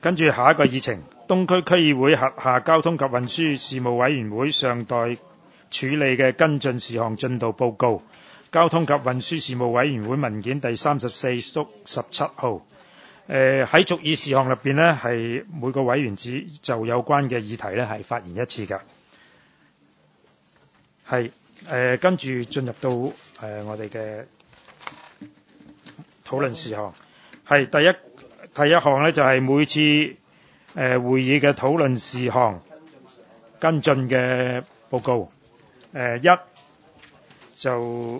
跟住下一個議程，東區區議會轄下交通及運輸事務委員會尚待處理嘅跟進事項進度報告。交通及運輸事務委員會文件第34/17號。喺續議事項入邊呢，係每個委員只就有關嘅議題呢係發言一次㗎。係跟住進入到我哋嘅討論事項。係第一項呢，就係每次會議嘅討論事項跟進嘅報告。一就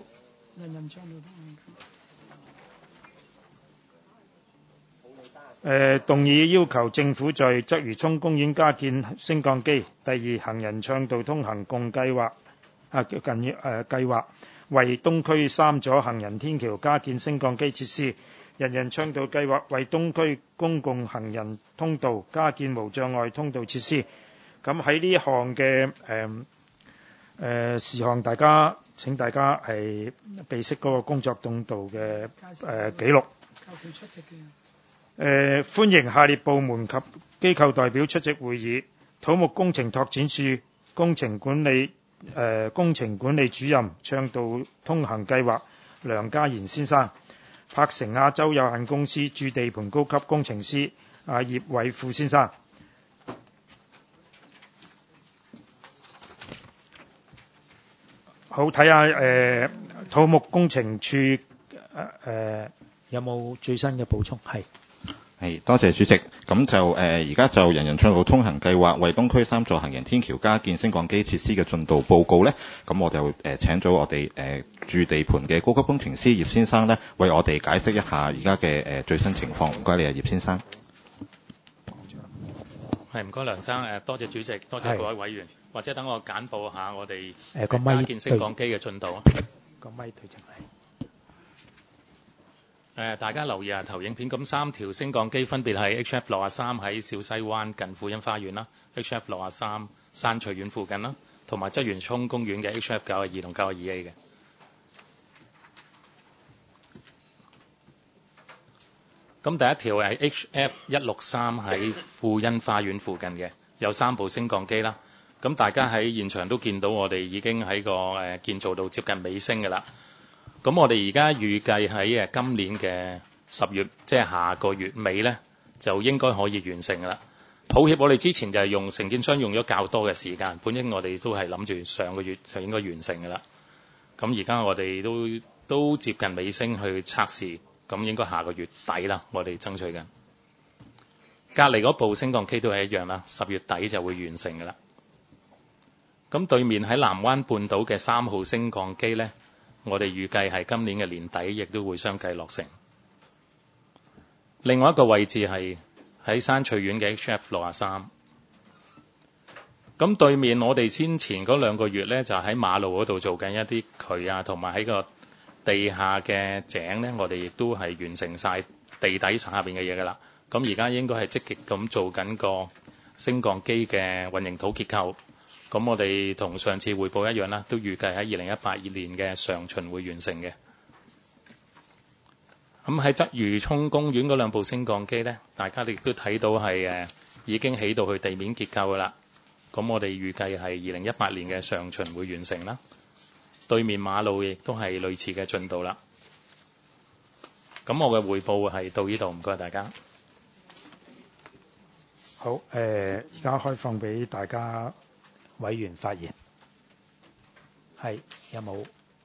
動議要求政府在鰂魚涌公園加建升降機。第二，行人暢道通行共計劃計劃為東區3座行人天橋加建升降機設施。人人暢道計劃為東區公共行人通道加建無障礙通道設施。咁喺呢項嘅事項，請大家係備悉嗰個工作進度嘅記錄。歡迎下列部門及機構代表出席會議：土木工程拓展署工程管理主任暢道通行計劃梁家賢先生；柏成亞洲有限公司駐地盤高級工程師葉偉富先生。好，睇下土木工程處有冇最新嘅補充？ 係，多謝主席。咁就而家就人人暢道通行計劃為東區3座行人天橋加建升降機設施嘅進度報告呢，咁我就請咗我哋駐地盤嘅高級工程師葉先生呢，為我哋解釋一下而家嘅最新情況。唔該你啊，葉先生。 係，唔該梁生，多謝主席，多謝各位委員。或者等我簡報下我哋加建升降機嘅進度。 個咪對正大家留意下投影片，咁3條升降機分別係 HF63喺小西灣近富欣花園啦，HF63山翠苑附近啦，同埋鰂魚涌公園嘅 HF92同92A 嘅。咁第一條係 HF163喺富欣花園附近嘅，有3部升降機啦。咁大家喺現場都見到我哋已經喺個建造到接近尾聲嘅啦。咁我哋而家預計喺今年嘅10月，即係下個月尾呢，就應該可以完成嘅啦。抱歉，我哋之前就係承建商用咗較多嘅時間，本應我哋都係諗住上個月就應該完成嘅啦。咁而家我哋都接近尾聲去測試，咁應該下個月底啦，我哋爭取緊。隔離嗰部升降機都係一樣啦，10月底就會完成嘅啦。咁對面喺南灣半島嘅3號升降機呢，我哋預計係今年嘅年底亦都會相繼落成。另外一個位置係喺山翠苑嘅 HF63。咁對面我哋先前嗰2個月呢，就喺馬路嗰度做緊一啲渠啊，同埋喺個地下嘅井呢，我哋亦都係完成晒地底下邊嘅嘢㗎啦。咁而家應該係積極咁做緊個升降機嘅混凝土結構。咁我哋同上次匯報一樣啦，都預計喺2018年嘅上旬會完成嘅。咁喺鰂魚涌公園嗰2部升降機呢，大家亦都睇到係已經起到去地面結構㗎啦。咁我哋預計係2018年嘅上旬會完成啦。對面馬路亦都係類似嘅進度啦。咁我嘅匯報係到呢度，唔該大家。 好，而家開放俾大家委員發言。係，有冇？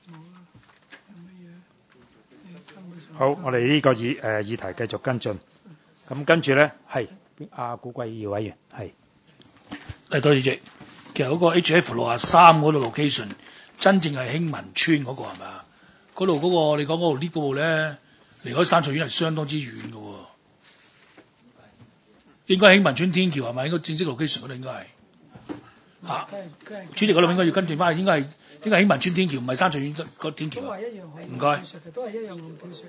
好，我哋呢個議題繼續跟進。咁跟住咧，係古貴義委員，係。 多謝主席。其實嗰個 HF63嗰度 location 真正係興民村嗰個係咪啊？嗰度嗰個你講嗰度 lift 嗰度咧，離開山翠苑係相當之遠嘅喎。應該興民村天橋係咪？應該正式 location 嗰度應該係。主席嗰度應該要跟進翻，應該係興民村天橋，唔係山翠苑個天橋。都係一樣，唔該。都係一樣路技術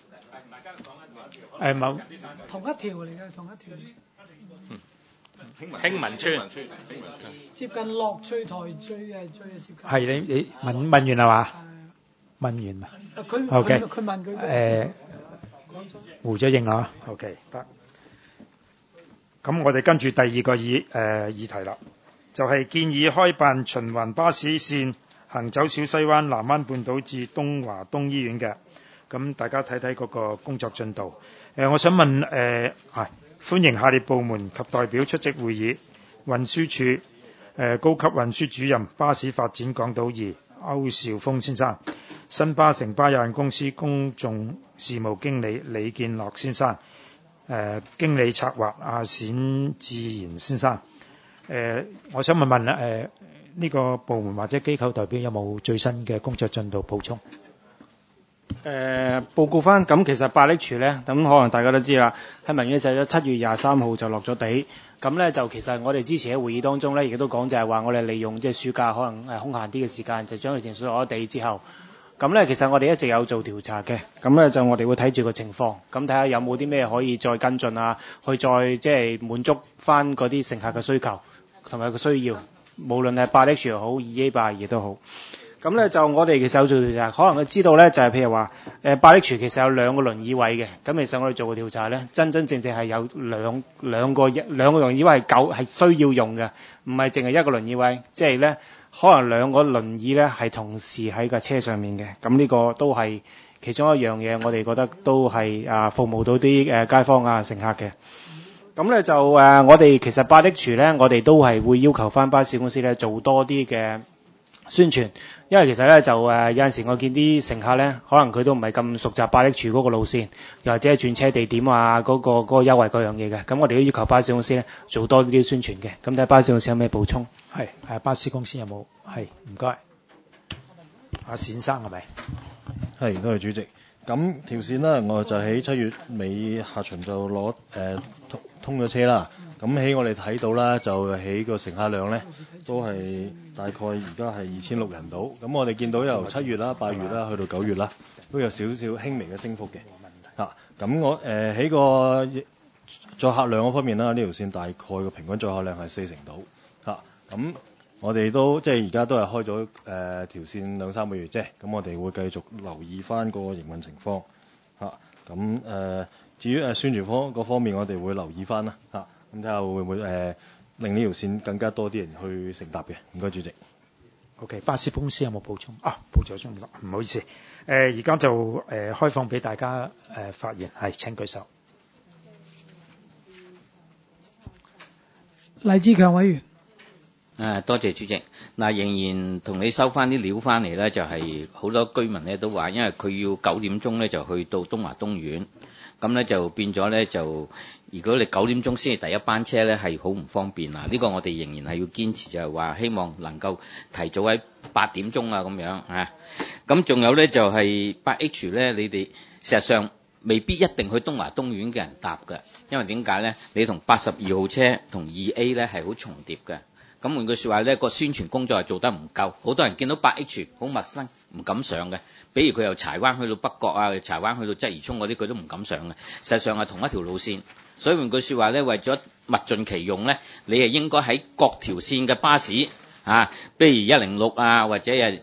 嘅。 冇。 同一條嚟嘅，同一條。 興民村。 接近樂翠台最接近。 係你問完係嘛？問完嘛？佢問佢。胡咗應啊 ，OK 得。 咁我哋跟住第二個議題啦，就係建議開辦循環巴士線行走小西灣、南灣半島至東華東醫院嘅。咁大家睇睇嗰個工作進度。我想問歡迎下列部門及代表出席會議。運輸署高級運輸主任巴士發展港島2歐兆峰先生，新巴城巴有限公司公眾事務經理李建樂先生，經理策劃阿冼志賢先生。我想問呢個部門或者機構代表有冇最新嘅工作進度補充？ 報告翻，咁其實8H咧，咁可能大家都知啦，喺文件寫咗7月23號就落咗地。咁咧就其實我哋之前喺會議當中咧，亦都講就係話我哋利用即係暑假可能空閒啲嘅時間，就將佢程序落咗地之後，咁咧其實我哋一直有做調查嘅。咁咧就我哋會睇住個情況，咁睇下有冇啲咩可以再跟進啊，去再即係滿足翻嗰啲乘客嘅需求同埋個需要，無論係8H 又好，2A 82都好。咁咧就我哋其實有做調查，可能佢知道咧就係譬如話8H 其實有2個輪椅位嘅，咁其實我哋做個調查咧，真正係有兩個輪椅位係需要用嘅，唔係淨係一個輪椅位，即係咧可能2個輪椅咧係同時喺架車上面嘅，咁呢個都係其中一樣嘢，我哋覺得都係服務到啲街坊啊乘客嘅。咁咧就我哋其實8H咧，我哋都係會要求翻巴士公司咧做多啲嘅宣傳。因為其實咧就有陣時我見啲乘客咧，可能佢都唔係咁熟習8H嗰個路線，又或者係轉車地點啊，嗰個優惠嗰樣嘢嘅。咁我哋都要求巴士公司咧做多啲宣傳嘅。咁睇下巴士公司有咩補充？ 係巴士公司有冇？係唔該。阿冼生係咪？ 係，多謝主席。咁條線啦，我就喺7月尾下旬就攞通咗車啦。咁喺我哋睇到啦，就喺個乘客量咧都係大概而家係2600人到。咁我哋見到由7月啦、8月啦去到9月啦，都有少少輕微嘅升幅嘅。咁我喺個載客量嗰方面啦，呢條線大概個平均載客量係40到。咁我哋都即係而家都係開咗條線2-3個月啫。咁我哋會繼續留意翻個營運情況。至於宣傳嗰方面，我哋會留意翻啦。咁睇下會唔會令呢條線更加多啲人去乘搭嘅。唔該，主席。 OK， 巴士公司有冇補充？報咗中啦，唔好意思。而家就開放俾大家發言，係請舉手。 黎志強委員。 多謝主席。仍然同你收翻啲料翻嚟咧，就係好多居民咧都話，因為佢要9點鐘咧就去到東華東院，咁咧就變咗咧就，如果你9點鐘先係第一班車咧，係好唔方便啊！呢個我哋仍然係要堅持，就係話希望能夠提早喺8點鐘啊咁樣啊。咁仲有咧就係8H咧，你哋事實上未必一定去東華東院嘅人搭嘅，因為點解咧？你同82號車同 2A 咧係好重疊嘅。咁換句說話咧，個宣傳工作係做得唔夠，好多人見到8H好陌生，唔敢上嘅。比如佢由柴灣去到北角啊，柴灣去到鰂魚涌嗰啲，佢都唔敢上嘅。實際上係同一條路線，所以換句說話咧，為咗物盡其用咧，你係應該喺各條線嘅巴士譬如106啊，或者係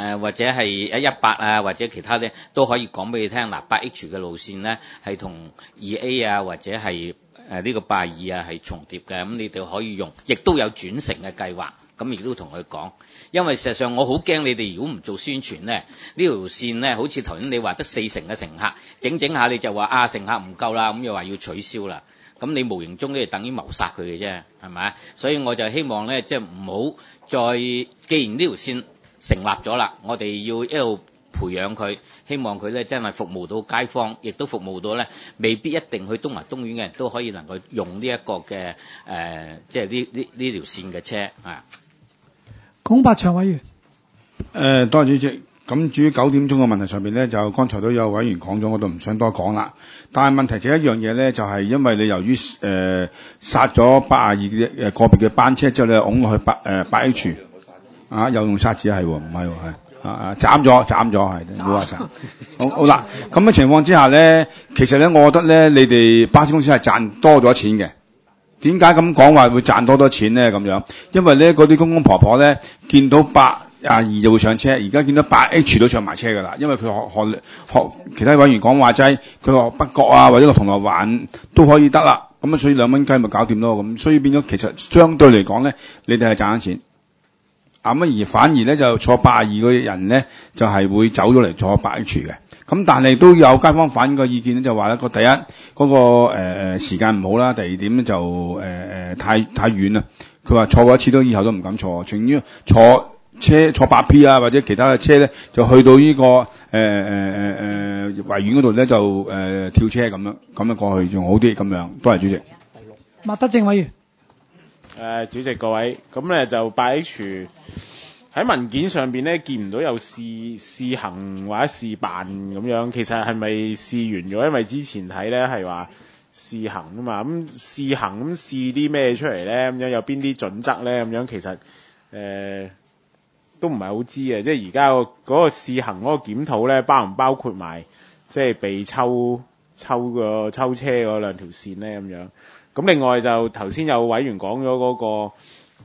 118啊，或者其他咧都可以講俾你聽。8H 嘅路線咧係同 2A 啊，或者係呢個82啊係重疊嘅，咁你哋可以用，亦都有轉乘嘅計劃，咁亦都同佢講。因為事實上我好驚你哋如果唔做宣傳咧，呢條線咧好似頭先你話得4成嘅乘客，整整下你就話乘客唔夠啦，咁又話要取消啦，咁你無形中都係等於謀殺佢嘅啫，係咪？所以我就希望咧，即係唔好再，既然呢條線成立咗啦，我哋要一路培養佢，希望佢咧真係服務到街坊，亦都服務到咧未必一定去東華東院嘅人都可以能夠用呢一個嘅即係呢條線嘅車啊。 龔柏祥委員。 多謝主席。咁至於9點鐘嘅問題上面咧，就剛才都有委員講咗，我都唔想多講啦。但係問題就一樣嘢咧，就係因為你由於殺咗82個別嘅班車之後咧，拱落去8H 又用殺字係喎，唔係喎係斬咗係，唔好話殺。好啦，咁嘅情況之下咧，其實咧，我覺得咧，你哋巴士公司係賺多咗錢嘅。點解咁講話會賺多錢咧？咁樣，因為咧嗰啲公公婆婆咧見到82就會上車，而家見到8H 都上埋車㗎啦。因為佢學其他委員講話齋，佢學北角啊或者落銅鑼灣都可以得啦。 咁啊所以2蚊雞咪搞掂咯，咁所以變咗其實相對嚟講咧，你哋係賺緊錢。而反而咧就坐82個人咧就係會走咗嚟坐8H嘅。咁但係都有街坊反映個意見咧，就話咧第一嗰個時間唔好啦，第二點咧就太遠啦。佢話坐過一次以後都唔敢坐，情願坐 8P 啊或者其他嘅車咧，就去到呢個維園嗰度咧就跳車咁樣過去仲好啲咁樣。多謝主席。 麥德正委員。 主席各位，咁咧就8H喺文件上邊咧見唔到有試行或者試辦咁樣，其實係咪試完咗？因為之前睇咧係話試行啊嘛，咁試行咁試啲咩出嚟咧？咁樣有邊啲準則咧？咁樣其實都唔係好知嘅，即係而家嗰個試行嗰個檢討咧，包唔包括埋即係被抽車嗰2條線咧？咁樣。咁另外就頭先有委員講咗嗰個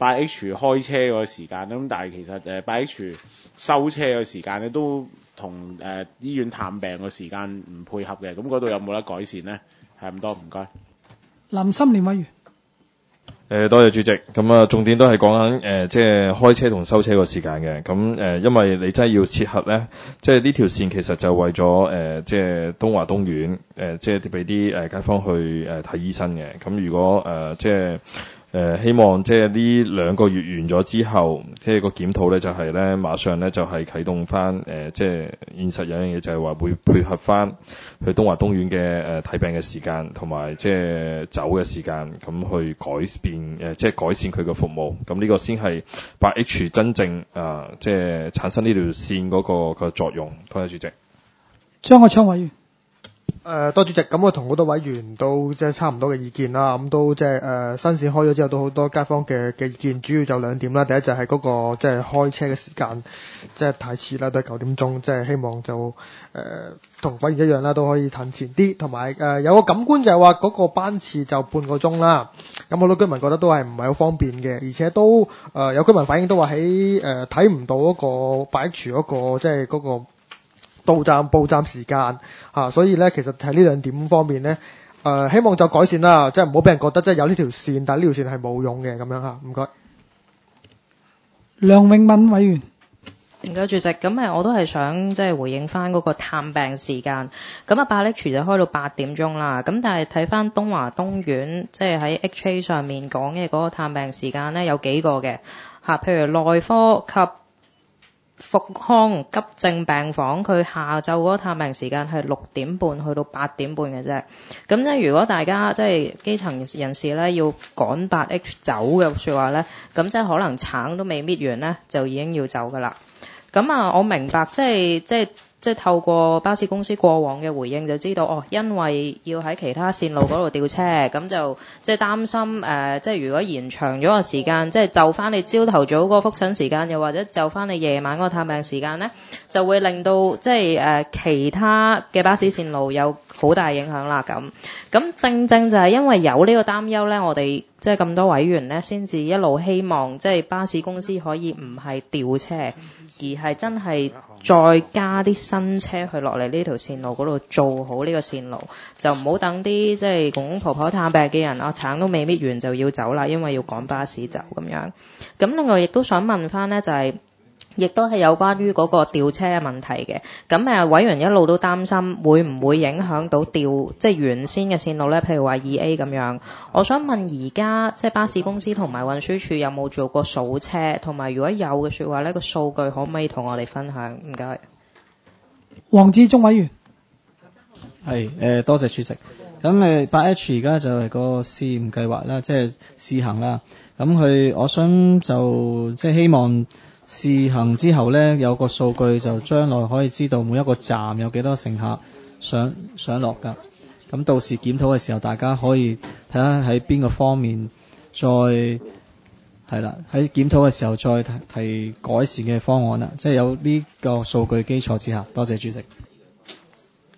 8H開車嗰個時間，咁但係其實8H收車嘅時間咧都同醫院探病嘅時間唔配合嘅，咁嗰度有冇得改善咧？係咁多，唔該。 林心廉委員。 多謝主席。咁啊，重點都係講緊即係開車同收車個時間嘅。咁因為你真係要切合咧，即係呢條線其實就為咗即係東華東院即係俾啲街坊去睇醫生嘅。咁如果即係希望即係呢2個月完咗之後，即係個檢討咧就係咧馬上咧就係啟動翻即係現實有樣嘢就係話會配合翻去東華東院嘅睇病嘅時間同埋即係走嘅時間，咁去改變即係改善佢嘅服務。咁呢個先係8H真正即係產生呢條線嗰個作用。多謝主席。 張國昌委員。 多主席，咁我同好多委員都即係差唔多嘅意見啦，咁都即係新線開咗之後都好多街坊嘅意見，主要就2點啦。第一就係嗰個即係開車嘅時間，即係太遲啦，都係9點鐘，即係希望就同委員一樣啦，都可以騰前啲。同埋有個感官就係話嗰個班次就半個鐘啦，咁好多居民覺得都係唔係好方便嘅，而且都有居民反映都話喺睇唔到嗰個8H嗰個即係嗰個報站時間所以咧其實喺呢2點方面咧希望就改善啦，即係唔好俾人覺得即係有呢條線，但係呢條線係冇用嘅咁樣嚇。唔該。 梁永敏委員。 唔該主席，咁我都係想即係回應翻嗰個探病時間。咁8H就開到8點鐘啦，咁但係睇翻東華東院即係喺 HA 上面講嘅嗰個探病時間咧有幾個嘅譬如內科及復康急症病房，佢下晝嗰個探病時間係6點半去到8點半嘅啫。咁即係如果大家即係基層人士咧要趕8H走嘅說話咧，咁即係可能橙都未搣完咧就已經要走噶啦。咁我明白即係透過巴士公司過往嘅回應就知道因為要喺其他線路嗰度調車，咁就即係擔心即係如果延長咗個時間，即係就翻你朝頭早嗰個覆診時間，又或者就翻你夜晚嗰個探病時間咧，就會令到即係其他嘅巴士線路有好大影響啦。咁正就係因為有呢個擔憂咧，我哋即係咁多委員咧，先至一路希望即係巴士公司可以唔係調車，而係真係再加啲新車去落嚟呢條線路嗰度做好呢個線路，就唔好等啲即係公公婆婆探病嘅人橙都未搣完就要走啦，因為要趕巴士走咁樣。咁另外亦都想問翻咧，就係亦都係有關於嗰個調車嘅問題嘅。咁委員一路都擔心會唔會影響到即係原先嘅線路咧，譬如話2A 咁樣。我想問而家即係巴士公司同埋運輸署有冇做過數車，同埋如果有嘅說話咧，個數據可唔可以同我哋分享？唔該。 黃志忠委員。 係多謝主席。咁8H而家就係個試驗計劃啦，即係試行啦。咁我想就即係希望試行之後咧，有個數據就將來可以知道每一個站有幾多乘客上落㗎。咁到時檢討嘅時候，大家可以睇下喺邊個方面再係啦，喺檢討嘅時候再提改善嘅方案啦。即係有呢個數據基礎之下。多謝主席。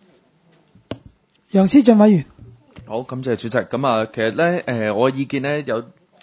楊思俊委員。 好，感謝主席。咁其實咧我意見咧有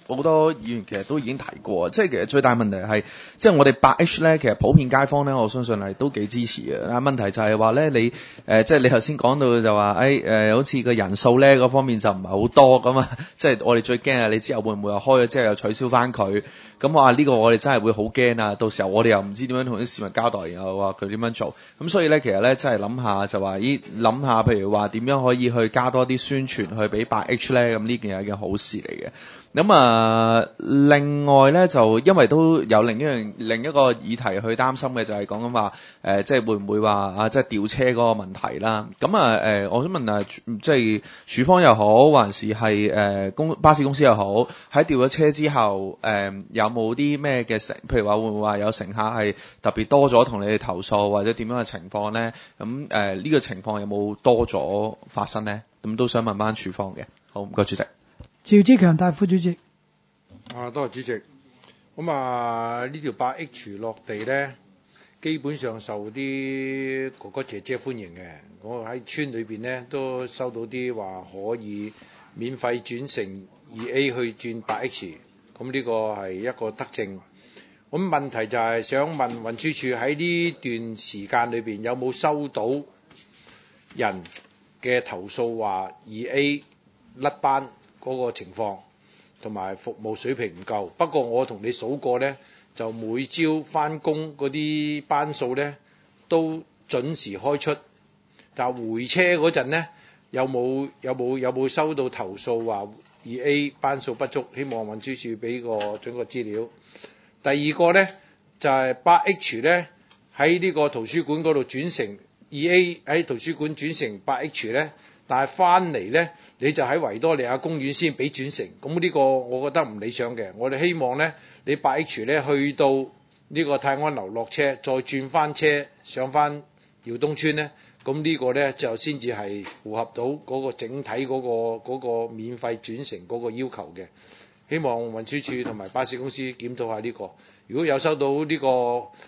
好多議員其實都已經提過，即係其實最大問題係，即係我哋 8H 咧，其實普遍街坊咧，我相信係都幾支持嘅。但係問題就係話咧，你即係你頭先講到就話，好似個人數咧嗰方面就唔係好多咁啊，即係我哋最驚啊！你之後會唔會又開咗之後又取消翻佢？咁我話呢個我哋真係會好驚啊！到時候我哋又唔知點樣同啲市民交代，然後話佢點樣做。咁所以咧，其實咧真係諗下就話，諗下譬如話點樣可以去加多啲宣傳去俾 8H 咧，咁呢件係一件好事嚟嘅。咁另外咧就因為都有另一個議題去擔心嘅，就係講緊話即係會唔會話即係調車嗰個問題啦。咁我想問即係署方又好，還是係巴士公司又好，喺調咗車之後有冇啲咩嘅譬如話會唔會話有乘客係特別多咗同你哋投訴，或者點樣嘅情況咧？咁呢個情況有冇多咗發生咧？咁都想問翻署方嘅。好，唔該主席。 趙志強大副主席。 多謝主席。咁呢條8H 落地咧，基本上受啲哥哥姐姐歡迎嘅。我喺村裏邊咧都收到啲話可以免費轉乘 2A 去轉8H，咁呢個係一個德政。咁問題就係想問運輸署喺呢段時間裏邊有冇收到人嘅投訴話 2A 甩班嗰個情況，同埋服務水平唔夠。不過我同你數過呢，就每朝翻工嗰啲班數呢都準時開出，但回車嗰陣呢，有冇收到投訴話 2A 班數不足？希望運輸署俾準個資料。第二個呢，就係 8H 呢喺呢個圖書館嗰度轉乘 2A 喺圖書館轉乘 8H 呢，但係翻嚟呢，你就喺維多利亞公園先俾轉乘，咁呢個我覺得唔理想嘅。我哋希望呢，你 8H 呢去到呢個泰安樓落車，再轉翻車上翻耀東村呢，咁呢個呢就先至係符合到嗰個整體嗰個免費轉乘嗰個要求嘅。希望運輸署同埋巴士公司檢討下呢個。如果有收到呢個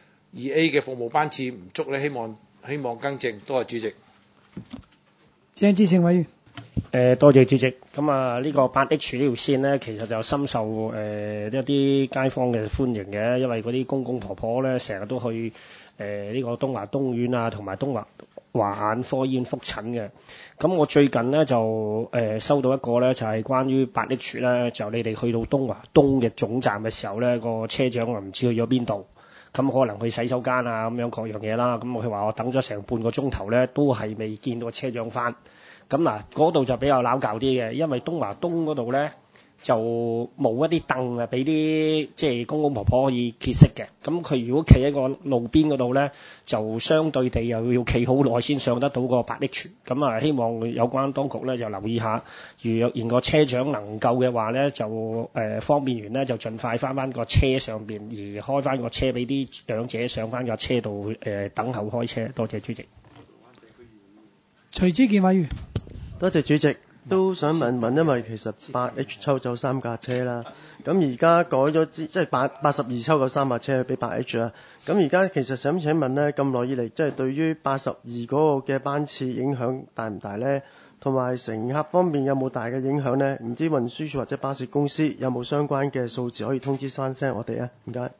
2A 嘅服務班次唔足呢，希望更正。多謝主席。 鄭志成委員。 多謝主席。咁呢個8H 呢條線呢，其實就深受一啲街坊嘅歡迎嘅，因為嗰啲公公婆婆呢，成日都去呢個東華東院啊，同埋東華眼科醫院覆診嘅。咁我最近呢，就收到一個呢，就係關於8H 呢，就你哋去到東華東嘅總站嘅時候呢，個車長唔知去咗邊度，咁可能去洗手間啊，咁樣各樣嘢啦。咁佢話我等咗成半個鐘頭呢，都係未見到個車長返。咁嗰度就比較撈教啲嘅，因為東華東嗰度呢，就冇一啲凳啊，俾啲即係公公婆婆可以歇息嘅。咁佢如果企喺個路邊嗰度呢，就相對地又要企好耐先上得到個8H。咁希望有關當局呢，就留意下，如若然個車長能夠嘅話呢，就方便完呢，就盡快翻個車上邊，而開翻個車俾啲長者上翻個車度等候開車。多謝主席。 徐子健委員。 多謝主席，都想問問，因為其實8H 抽走3架車啦，咁而家改咗即係82抽咗3架車俾8H啦，咁而家其實想請問呢，咁耐以嚟即係對於82嗰個嘅班次影響大唔大呢？同埋乘客方面有冇大嘅影響呢？唔知運輸署或者巴士公司有冇相關嘅數字可以通知翻聲我哋啊？唔該。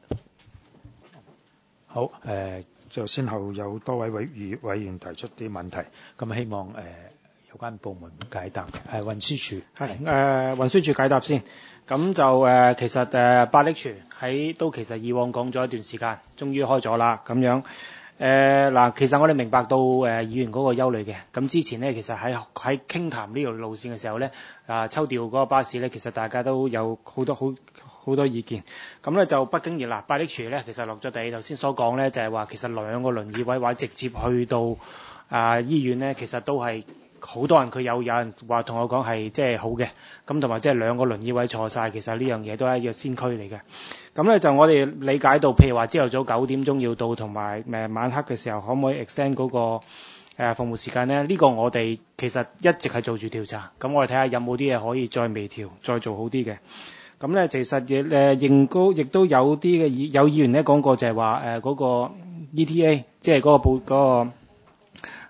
好，就先後有多位委員提出啲問題，咁希望有關部門解答。運輸署係運輸署解答先。咁就其實8H 其實以往講咗一段時間，終於開咗啦咁樣。其實我哋明白到議員嗰個憂慮嘅。咁之前呢，其實喺傾談呢條路線嘅時候呢，抽調嗰個巴士呢，其實大家都有好多意見。咁呢就不經意啦，8H 呢其實落咗地，頭先所講呢，就係話其實2個輪椅位或者直接去到醫院呢，其實都係好多人，佢有人話同我講係即係好嘅。咁同埋即係2個輪椅位坐晒，其實呢樣嘢都係一個先驅嚟嘅。咁咧就我哋理解到，譬如話朝頭早9點鐘要到，同埋晚黑嘅時候可唔可以 extend 嗰個服務時間咧？呢個我哋其實一直係做住調查。咁我哋睇下有冇啲嘢可以再微調，再做好啲嘅。咁咧其實亦都有啲嘅議員咧講過，就係話嗰個 ETA， 即係嗰個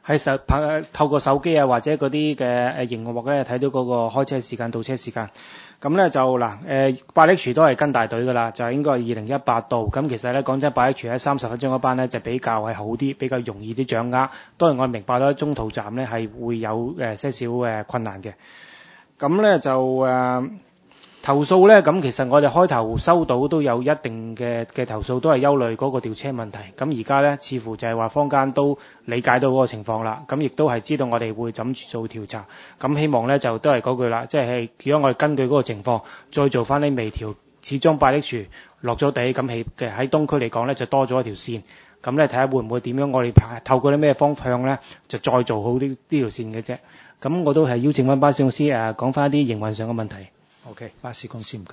喺透過手機啊或者嗰啲嘅熒幕咧睇到嗰個開車時間、到車時間。 咁咧就8H 都係跟大隊㗎啦，就應該係2018度。咁其實咧講真，8H 喺30分鐘嗰班咧就比較係好啲，比較容易啲掌握。當然我明白到中途站咧係會有些少困難嘅。咁咧就投訴咧，咁其實我哋開頭收到都有一定嘅投訴，都係憂慮嗰個調車問題。咁而家咧，似乎就係話坊間都理解到嗰個情況啦。咁亦都係知道我哋會怎住做調查。咁希望咧就都係嗰句啦，即係如果我哋根據嗰個情況再做翻啲微調，始終8H落咗地，咁喺東區嚟講咧就多咗一條線。咁咧睇下會唔會點樣，我哋透過啲咩方向咧就再做好呢條線嘅啫。咁我都係邀請翻巴士公司講翻一啲營運上嘅問題。 OK， 巴士公司唔該。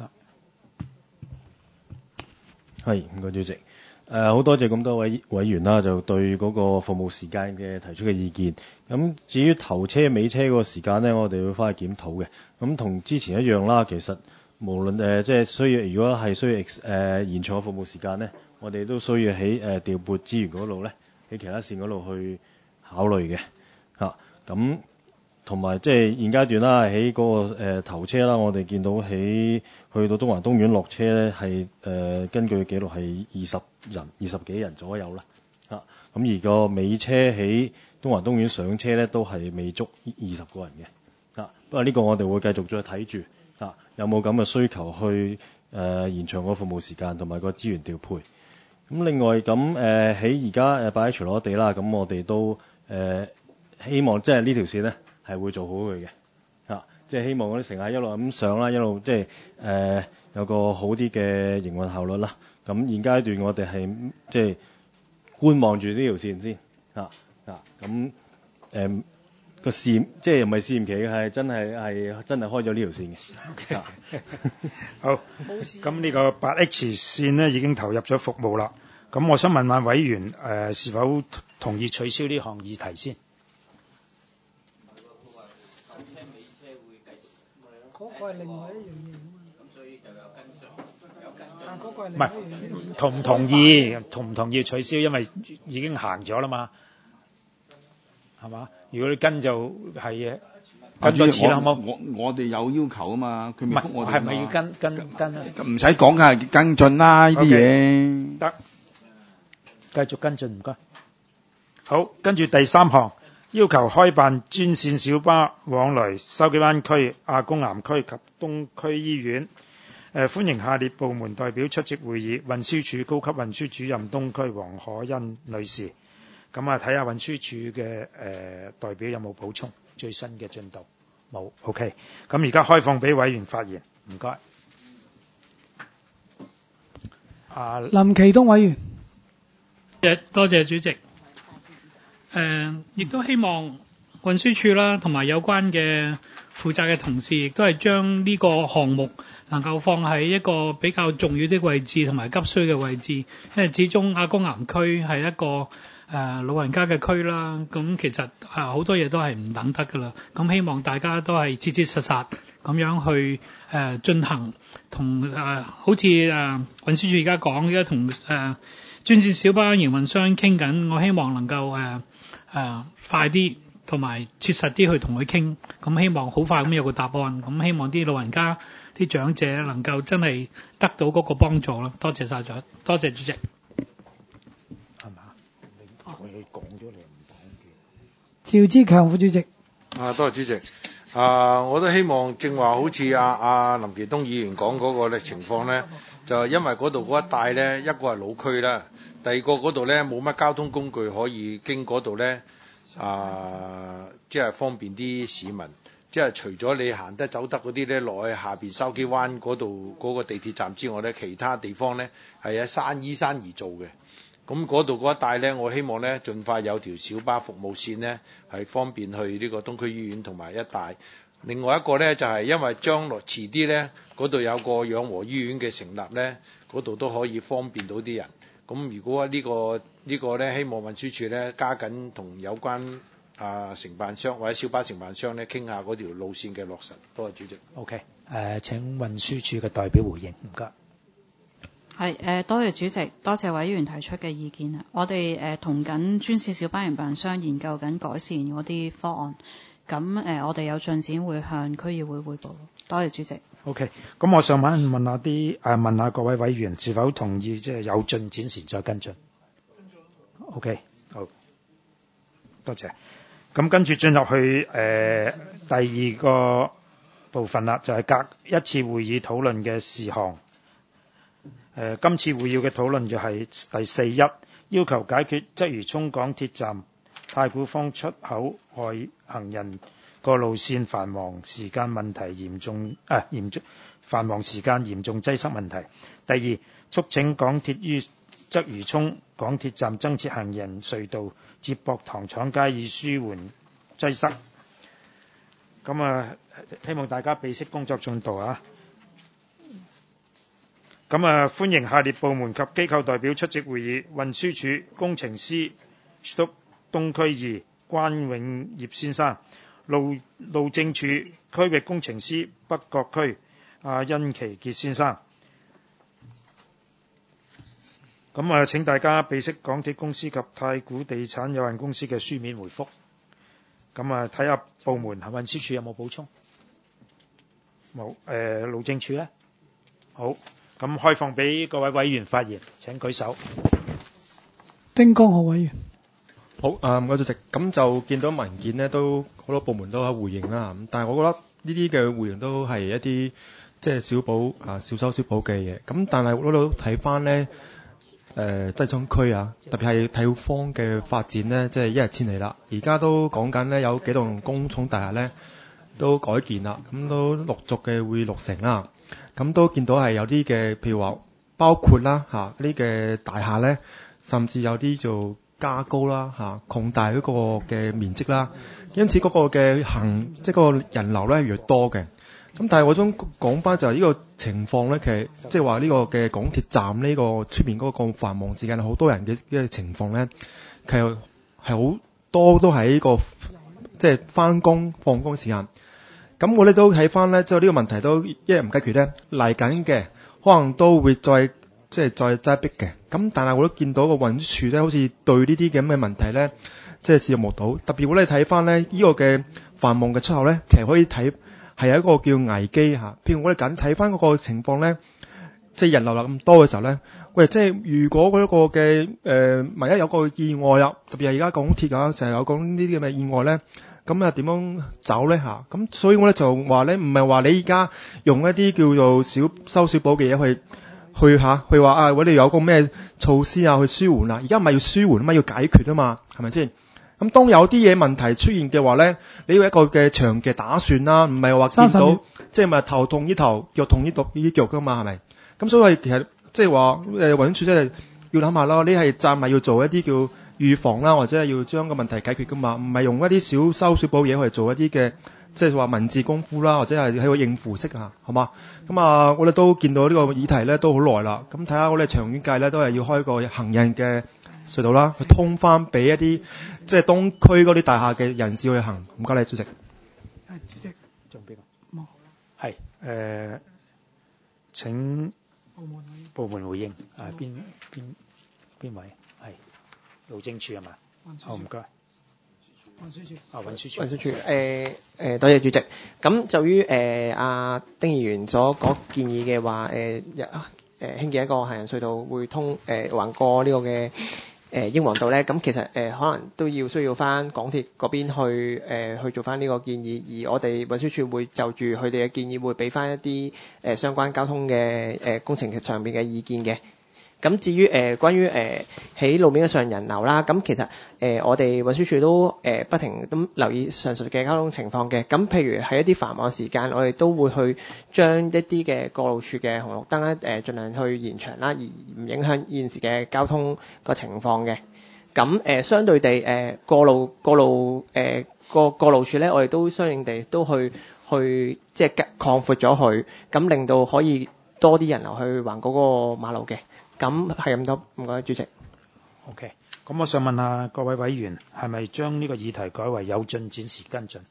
係，唔該主席。好多謝咁多位委員啦，就對嗰個服務時間嘅提出嘅意見。咁至於頭車尾車嗰個時間咧，我哋會翻去檢討嘅。咁同之前一樣啦，其實無論即係需要，如果係需要延長服務時間咧，我哋都需要喺調撥資源嗰度咧，喺其他線嗰度去考慮嘅。咁同埋即係現階段啦，喺嗰個頭車啦，我哋見到去到東華東院落車咧，係根據記錄係20幾人左右啦。咁而個尾車喺東華東院上車咧，都係未足20個人嘅。不過呢個我哋會繼續再睇住有冇咁嘅需求去延長個服務時間同埋個資源調配。咁另外咁喺而家8H攞地啦，咁我哋都希望即係呢條線咧，係會做好佢嘅，即係希望嗰啲乘客一路咁上啦，一路即係有個好啲嘅營運效率啦。咁現階段我哋係即係觀望住呢條線先，咁個試即係唔係試驗期嘅，係真係開咗呢條線嘅。 Okay. 好，咁呢個8H線呢已經投入咗服務啦。咁我想問問委員是否同意取消呢項議題先？ 嗰個係另外一樣嘢啊嘛，咁所以就有跟進，但嗰個係另唔外一樣嘢。 同唔同意取消？因為已經行咗啦嘛，係嘛？如果你跟就係跟多次啦，好冇？ 我哋有要求啊嘛，佢未覆我哋。 係咪要跟？ 唔使講㗎，跟進啦呢啲嘢。 得，繼續跟進，唔該。好，跟住第3項。要求開辦專線小巴往來筲箕灣區、亞公岩區及東區醫院。歡迎下列部門代表出席會議：運輸署高級運輸主任東區黃可欣女士。咁睇下運輸署嘅代表有冇補充最新嘅進度？冇。OK。咁而家開放俾委員發言，唔該。 林奇東委員。 多謝主席。亦都希望運輸署啦，同埋有關嘅負責嘅同事，亦都係將呢個項目能夠放喺一個比較重要的位置同埋急需嘅位置，因為始終亞公岩區係一個老人家嘅區啦。咁其實好多嘢都係唔等得㗎啦。咁希望大家都係切切實實咁樣去進行，同好似運輸署而家講，而家同專線小巴營運商傾緊，我希望能夠快啲同埋切實啲去同佢傾，咁希望好快咁有個答案，咁希望啲老人家、啲長者能夠真係得到嗰個幫助啦。多謝晒咗，多謝主席。 係嘛？我講咗你唔講嘅。 趙志強副主席。 多謝主席。我都希望正話好似林奇東議員講嗰個情況咧，就因為嗰度嗰一帶咧，一個係老區啦。第二個嗰度咧冇乜交通工具可以經嗰度咧，即係方便啲市民。即係除咗你行得走得嗰啲咧，落去下邊筲箕灣嗰度嗰個地鐵站之外咧，其他地方咧係喺依山而做嘅。咁嗰度嗰一帶咧，我希望咧盡快有條小巴服務線咧，係方便去呢個東區醫院同埋一帶。另外一個咧就係因為將來遲啲咧，嗰度有個養和醫院嘅成立咧，嗰度都可以方便到啲人。咁如果呢個咧，希望運輸署咧加緊同有關承辦商或者小巴承辦商咧傾下嗰條路線嘅落實。多謝主席。 OK，請運輸署嘅代表回應，唔該。 係多謝主席，多謝委員提出嘅意見啊！我哋同緊專線小巴營辦商研究緊改善嗰啲方案。 咁我哋有進展會向區議會匯報。多謝主席。 OK， 咁我想問下各位委員是否同意即係有進展時再跟進。OK， 好，多謝。咁跟住進入去第二個部分啦，就係隔一次會議討論嘅事項。今次會議嘅討論就係第4.1，要求解決鰂魚涌港鐵站太古坊出口外行人個路線繁忙時間問題繁忙時間嚴重擠塞問題。第2，促請港鐵於鰂魚涌港鐵站增設行人隧道接駁糖廠街以舒緩擠塞。咁希望大家備悉工作進度啊！咁歡迎下列部門及機構代表出席會議。運輸署工程師東區2關永業先生，路政署區域工程師北角區殷其傑先生。咁請大家備悉港鐵公司及太古地產有限公司嘅書面回覆。咁睇下部門運輸署有冇補充？冇。路政署呢？好。咁開放俾各位委員發言，請舉手。 丁江浩委員。 好，唔該主席。咁就見到文件呢，都好多部門都有回應啦。咁但係我覺得呢啲嘅回應都係一啲即係小補小修小補嘅嘢。咁但係我都睇翻呢，擠涌區特別係太古坊嘅發展呢，即係一日千里啦。而家都講緊呢，有幾棟工廠大廈呢都改建啦，咁都陸續嘅會落成啦。咁都見到係有啲嘅，譬如話包括啦呢嘅大廈咧，甚至有啲做加高啦擴大嗰個嘅面積啦，因此嗰個嘅即係嗰個人流咧越多嘅。咁但係我想講翻就係呢個情況咧，其實即係話呢個嘅港鐵站呢個出面嗰個繁忙時間好多人嘅情況咧，其實係好多都喺個即係翻工放工時間。咁我哋都睇翻咧，即係呢個問題都一日唔解決咧，嚟緊嘅可能都會再擠逼嘅。咁但係我都見到個運輸署咧，好似對呢啲咁嘅問題咧，即係視若無睹。特別我哋睇翻咧呢個嘅繁忙嘅出口咧，其實可以睇係有一個叫危機嚇。譬如我哋緊睇翻嗰個情況咧，即係人流量咁多嘅時候咧，喂，即係如果嗰個嘅萬一有個意外啦，特別係而家港鐵成日有講呢啲咁嘅意外咧。咁點樣走咧嚇？咁所以我咧就話咧，唔係話你而家用一啲叫做小修小補嘅嘢去話我哋有個咩措施去舒緩啦。而家唔係要舒緩啊嘛，要解決啊嘛，係咪先？咁當有啲嘢問題出現嘅話咧，你要一個嘅長期打算啦，唔係話見到即係咪頭痛醫頭，腳痛醫腳噶嘛，係咪？咁所以其實即係話運輸署真係要諗下啦，你係暫係要做一啲叫預防啦，或者係要將個問題解決噶嘛，唔係用一啲小修小補嘢去做一啲嘅，即係話文字功夫啦，或者係喺個應付式好嘛？咁我哋都見到呢個議題咧都好耐啦，咁睇下我哋長遠計咧都係要開個行人嘅隧道啦，去通翻俾一啲即係東區嗰啲大廈嘅人士去行。唔該你，主席。 主席， 仲邊個？冇。係請部門回應。邊位？係。路政署係嘛？好，唔該。運輸署。多謝主席。咁就於阿丁議員所建議嘅話，興建一個行人隧道會橫過呢個嘅英皇道咧。咁其實可能都需要翻港鐵嗰邊去做翻呢個建議，而我哋運輸署會就住佢哋嘅建議會俾翻一啲相關交通嘅工程上面嘅意見嘅。咁至於關於喺路面上人流啦，咁其實我哋運輸署都不停咁留意上述嘅交通情況嘅。咁譬如喺一啲繁忙時間，我哋都會去將一啲嘅過路處嘅紅綠燈咧盡量去延長啦，而唔影響現時嘅交通個情況嘅。咁相對地過路處咧，我哋都相應地都去即係擴闊咗佢，咁令到可以多啲人流去橫嗰個馬路嘅。咁係咁多，唔該主席。 OK， 咁我想問下各位委員，係咪將呢個議題改為有進展時跟進？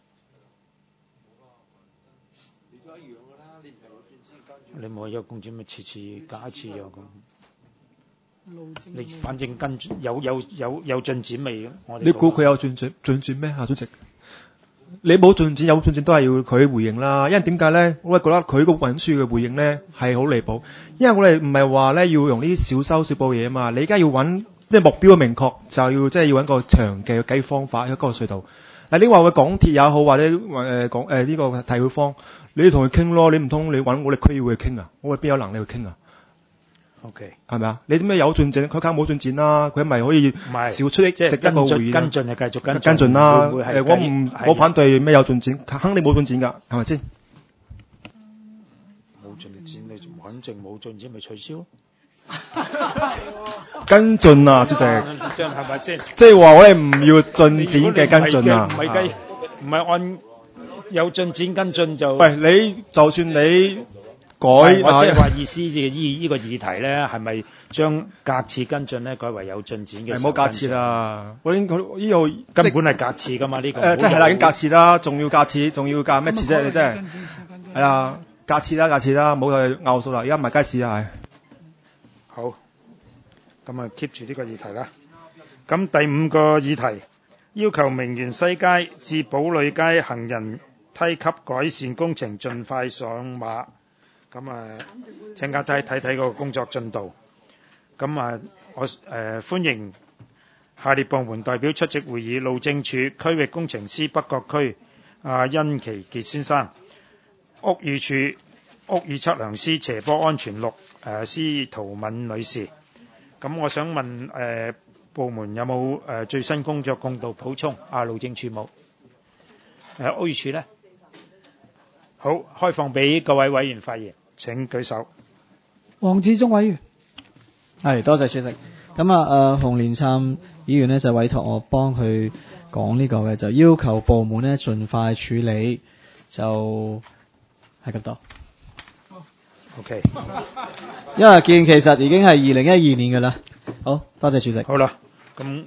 你冇有進展咪次次加一次又咁？你反正跟有進展未？我哋你估佢有進展咩？主席？ 你冇進展有進展都係要佢回應啦，因為點解咧？我覺得佢個運輸嘅回應咧係好離譜，因為我哋唔係話咧要用呢啲小修小補嘢啊嘛，你而家要揾即係目標嘅明確，就要即係要揾個長嘅計方法一個隧道。嗱，你話佢港鐵也好，或者講呢個提會方，你同佢傾咯，你唔通你揾我哋區議會去傾啊？我哋邊有能力去傾啊？ OK， 係咪啊？你點解有進展？佢梗冇進展啦，佢咪可以少出益，值一個會議跟進就繼續跟進啦。 會唔會我反對咩有進展，肯定冇進展㗎，係咪先？ 冇進展，你肯定冇進展，咪取消咯。 跟進啊，主席， 係咪先？ 即係話我哋唔要進展嘅跟進啊， 唔係按有進展跟進就。 喂，你就算你。 我即係話意思，呢個議題咧，係咪將隔次跟進咧改為有進展嘅？ 唔好隔次啦，我已經呢度根本係隔次噶嘛呢個。 即係啦，已經隔次啦，仲要隔次，仲要隔咩次啫？你真係係啊，隔次啦，唔好去拗數啦，而家唔係街市啊，係。 好，咁啊 keep 住呢個議題啦。咁第5個議題，要求明園西街至寶麗街行人梯級改善工程盡快上馬。咁啊，請家睇個工作進度。咁啊，我歡迎下列部門代表出席會議：路政署區域工程師北角區殷其傑先生，屋宇署屋宇測量師斜坡安全6司徒敏女士。咁我想問部門有冇最新工作進度補充？路政署冇。屋宇署呢？好，開放俾各位委員發言。請舉手。 黃志忠委員， 係多謝主席。咁洪連杉議員呢就委託我幫佢講呢個嘅，就要求部門呢盡快處理，就係咁多。 OK。 因為見其實已經係2012年㗎啦。好多謝主席。 好啦，咁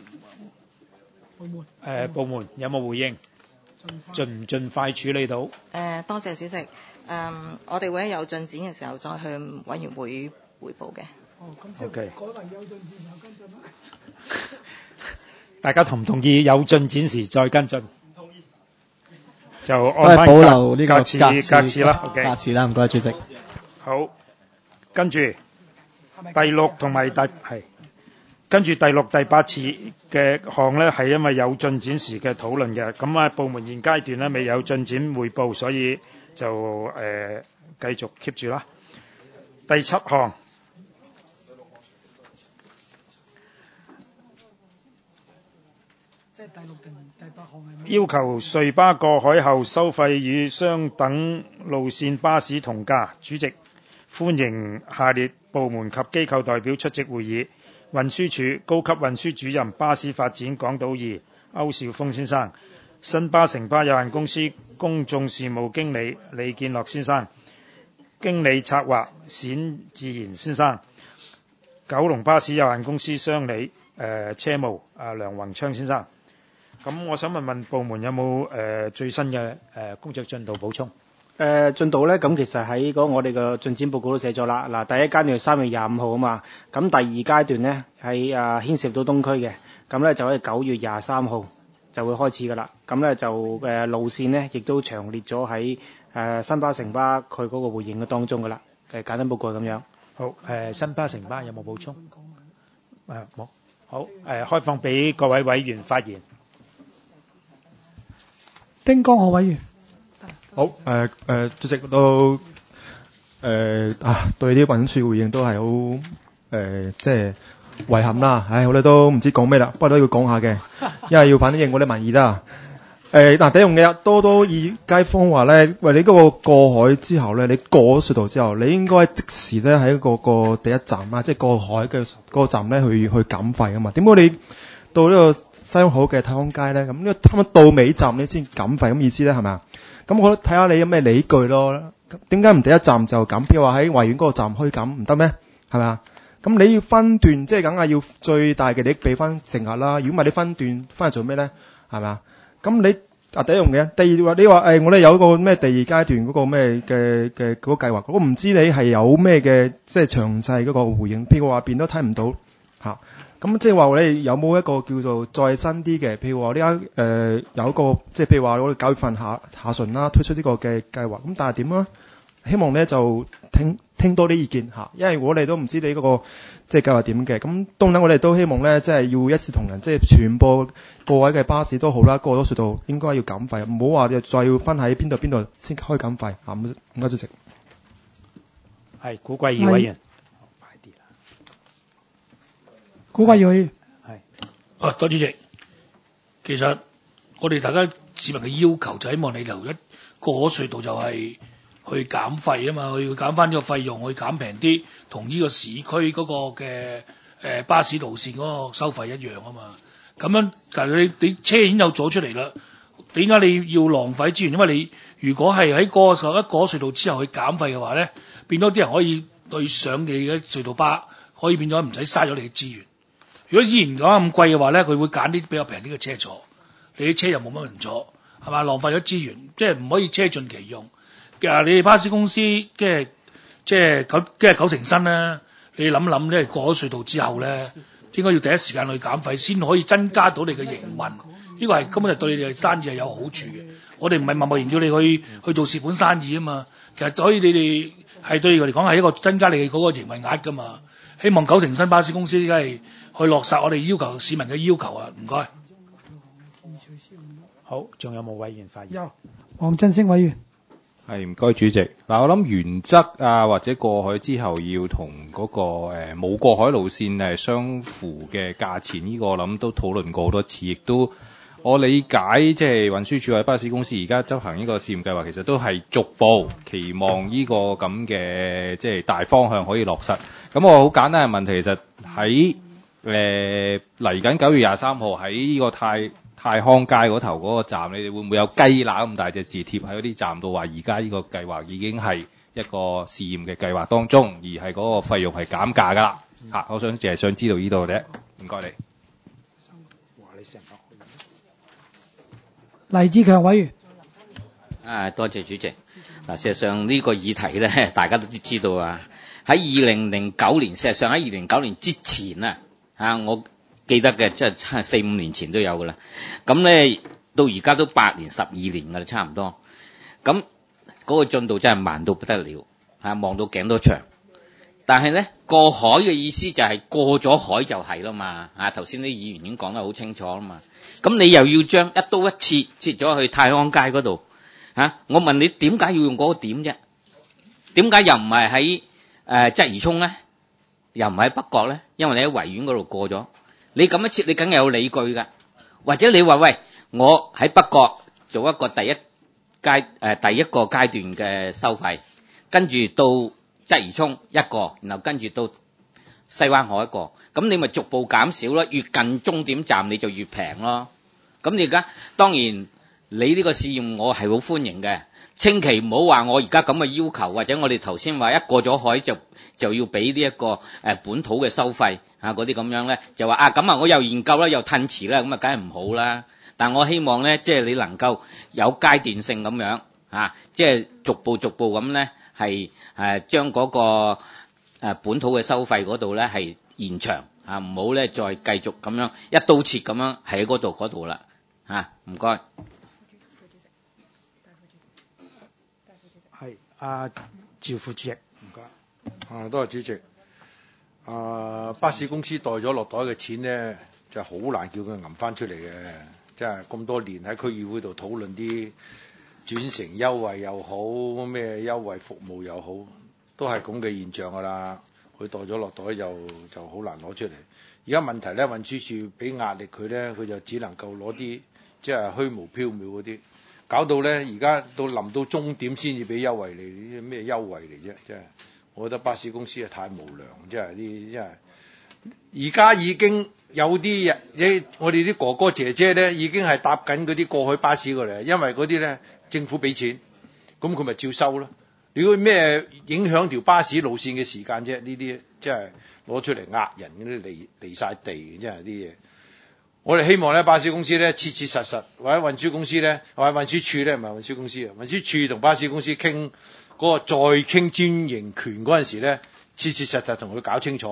部門有冇回應？盡唔盡快處理到？ 多謝主席。我哋會喺有進展嘅時候再向委員會彙報嘅。 咁即係改為有進展後跟進啦。 大家同唔同意有進展時再跟進？唔同意。就按翻保留呢個隔次啦。OK。 隔次啦，唔該主席。 好，跟住第6同埋跟住第6、第8次嘅項呢，係因為有進展時嘅討論嘅。咁部門現階段呢未有進展彙報，所以就繼續 keep 住啦。第7項， 即係第6定第8項係要求隧巴過海後收費與相等路線巴士同價。主席歡迎下列部門及機構代表出席會議：運輸署高級運輸主任巴士發展港島2歐兆峰先生，新巴城巴有限公司公眾事務經理李建樂先生，經理策劃冼志賢先生，九龍巴士有限公司商理車務梁宏昌先生。咁我想問部門有冇最新嘅工作進度補充？ 進度咧，咁其實喺我哋嘅進展報告都寫咗啦。嗱，第一階段係3月25號啊嘛，咁第二階段咧係牽涉到東區嘅，咁咧就喺9月23號就會開始噶啦。咁咧就路線咧亦都詳列咗喺新巴城巴佢嗰個回應嘅當中噶啦。簡單報告係咁樣。 好，新巴城巴有冇補充？冇。好，開放俾各位委員發言。 丁江河委員。 好，主席都對啲運輸回應都係好即係遺憾啦。我哋都唔知講咩啦，不過都要講下嘅，因為要反映我哋民意啦。第一樣嘢多以街坊話咧，喂，你嗰個過海之後咧，你過咗隧道之後，你應該即時咧喺個第一站啊，即係過海嘅嗰個站咧去減費啊嘛。點解你到呢個西灣河嘅太康街咧，咁呢差唔多到尾站你先減費咁意思咧，係咪啊？咁我睇下你有咩理據咯？點解唔第一站就減？譬如話喺維園嗰個站可以減唔得咩？係咪啊？咁你要分段，即係梗係要最大嘅利益俾翻乘客啦。如果唔係你分段翻嚟做咩咧？係咪啊？咁你第一樣嘢，第二話你話我哋有一個咩第二階段嗰個咩嘅嗰個計劃，我唔知你係有咩嘅即係詳細嗰個回應。譬如話邊都睇唔到嚇。 咁即係話你有冇一個叫做再新啲嘅，譬如話呢家有一個即係譬如話我哋9月份下旬啦推出呢個嘅計劃，咁但係點啊？希望咧就聽多啲意見嚇，因為我哋都唔知你嗰個即係計劃點嘅。咁當然我哋都希望咧，即係要一視同仁，即係全部各位嘅巴士都好啦，過咗隧道應該要減費，唔好話再要分喺邊度先開減費嚇。唔該主席。 係古貴儀委員。 古貴儀委員。 多謝主席。其實我哋大家市民嘅要求就希望你留一過咗隧道就係去減費啊嘛，去減翻呢個費用，去減平啲，同呢個市區嗰個嘅巴士路線嗰個收費一樣啊嘛。咁樣但係你車已經有咗出嚟啦，點解你要浪費資源？因為你如果係喺過隧道之後去減費嘅話咧，變咗啲人可以去上你嘅隧道巴，可以變咗唔使嘥咗你嘅資源。如果依然講咁貴嘅話咧，佢會揀啲比較平啲嘅車坐，你啲車又冇乜人坐，係嘛？浪費咗資源，即係唔可以車盡其用。你哋巴士公司即係九成新咧，你諗諗咧過咗隧道之後咧，應該要第一時間去減費，先可以增加到你嘅營運。呢個係根本係對你哋生意係有好處嘅。我哋唔係貿然要你去做蝕本生意啊嘛。其實所以你哋係對你嚟講係一個增加你嘅嗰個營運額㗎嘛。希望九成新巴士公司梗係去落實我哋要求市民嘅要求啊！唔該。 好，仲有冇委員發言？ 有，黃振聲委員。 係唔該主席。嗱，我諗原則啊，或者過海之後要同嗰個冇過海路線相符嘅價錢，呢個我諗都討論過好多次，亦都我理解即係運輸署或者巴士公司而家執行呢個試驗計劃，其實都係逐步期望呢個咁嘅即係大方向可以落實。咁我好簡單嘅問題，其實喺嚟緊9月23號喺呢個太康街嗰頭嗰個站，你哋會唔會有雞乸咁大隻字貼喺嗰啲站度，話而家呢個計劃已經係一個試驗嘅計劃當中，而係嗰個費用係減價㗎啦？我淨係想知道呢度啫。唔該你。 黎志強委員。 多謝主席。嗱，事實上呢個議題咧，大家都知道啊。喺2009年，事實上喺2009年之前啊，我記得嘅即係4-5年前都有㗎啦。咁咧到而家都8年、12年㗎啦，差唔多。咁嗰個進度真係慢到不得了，望到頸都長。但係咧過海嘅意思就係過咗海就係啦嘛。頭先啲議員已經講得好清楚啦嘛。咁你又要將一刀一切切咗去太康街嗰度我問你點解要用嗰個點啫？點解又唔係喺鰂魚涌咧？又唔係喺北角咧？因為你喺維園嗰度過咗，你咁一切你梗係有理據㗎。或者你話喂，我喺北角做一個第一個階段嘅收費，跟住到鰂魚涌一個，然後跟住到西灣河一個，咁你咪逐步減少咯。越近終點站你就越平咯。咁你而家當然你呢個試驗我係好歡迎嘅，千祈唔好話我而家咁嘅要求，或者我哋頭先話一過咗海就要俾呢一個本土嘅收費嗰啲咁樣咧，就話咁我又研究啦，又褪遲啦，咁梗係唔好啦。但我希望咧，即係你能夠有階段性咁樣即係逐步咁咧，係將嗰個本土嘅收費嗰度咧係延長唔好咧再繼續咁樣一刀切咁樣喺嗰度啦唔該。 係趙副主席，唔該。 多謝主席。巴士公司袋咗落袋嘅錢咧，就好難叫佢揞翻出嚟嘅。即係咁多年喺區議會度討論啲轉乘優惠又好，咩優惠服務又好，都係咁嘅現象㗎啦。佢袋咗落袋就好難攞出嚟。而家問題咧，運輸署俾壓力佢咧，佢就只能夠攞啲即係虛無縹緲嗰啲，搞到咧而家到臨到終點先至俾優惠你，呢啲咩優惠嚟啫？即係我覺得巴士公司係太無良，即係啲即係而家已經有啲我哋啲哥哥姐姐咧已經係搭緊嗰啲過海巴士過嚟，因為嗰啲咧政府俾錢，咁佢咪照收咯。如果咩影響條巴士路線嘅時間啫？呢啲即係攞出嚟呃人嗰啲離晒地嘅，真係啲嘢。我哋希望咧巴士公司咧切切實實，或者運輸公司咧，或者運輸處咧，唔係運輸公司啊，運輸處同巴士公司傾嗰個再傾專營權嗰陣時咧，切切實實同佢搞清楚，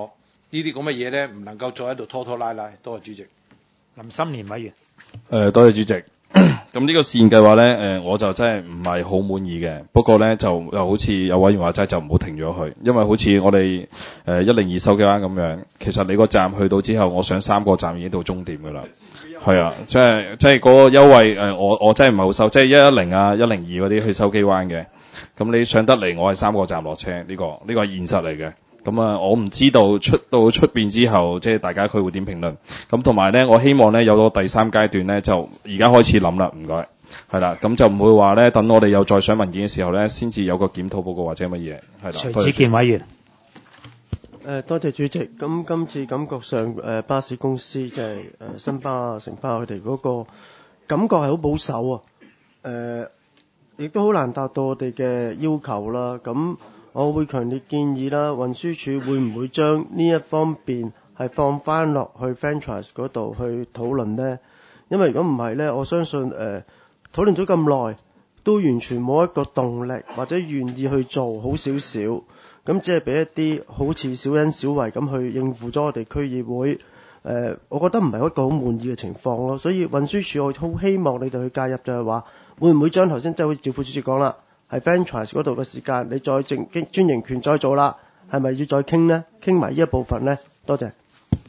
呢啲咁嘅嘢咧，唔能夠再喺度拖拖拉拉。多謝主席。 林心年委員。 多謝主席。咁呢個試驗計劃咧，我就真係唔係好滿意嘅。不過咧，就又好似有委員話齋，就唔好停咗佢，因為好似我哋102筲箕灣咁樣，其實你個站去到之後，我上3個站已經到終點㗎啦。係啊，即係嗰個優惠我真係唔係好收，即係110啊、102嗰啲去筲箕灣嘅。咁你上得嚟，我係3個站落車，呢個係現實嚟嘅。咁我唔知道出到出邊之後，即係大家佢會點評論。咁同埋咧，我希望咧有到第3階段咧，就而家開始諗啦，唔該。係啦，咁就唔會話咧，等我哋有再上文件嘅時候咧，先至有個檢討報告或者乜嘢。係啦。 徐子健委員。 多謝主席。咁今次感覺上巴士公司即係新巴啊、城巴佢哋嗰個感覺係好保守啊。亦都好難達到我哋嘅要求啦。咁我會強烈建議啦，運輸署會唔會將呢一方面係放翻落去 franchise 嗰度去討論呢？因為如果唔係呢，我相信討論咗咁耐，都完全冇一個動力或者願意去做好少少，咁只係俾一啲好似小恩小惠咁去應付咗我哋區議會。我覺得唔係一個好滿意嘅情況咯。所以運輸署我好希望你哋去介入，就係話會唔會將頭先即係好似趙副主席講啦，係 franchise 嗰度嘅時間，你再專營權再做啦，係咪要再傾呢？傾埋呢一部分呢？多謝。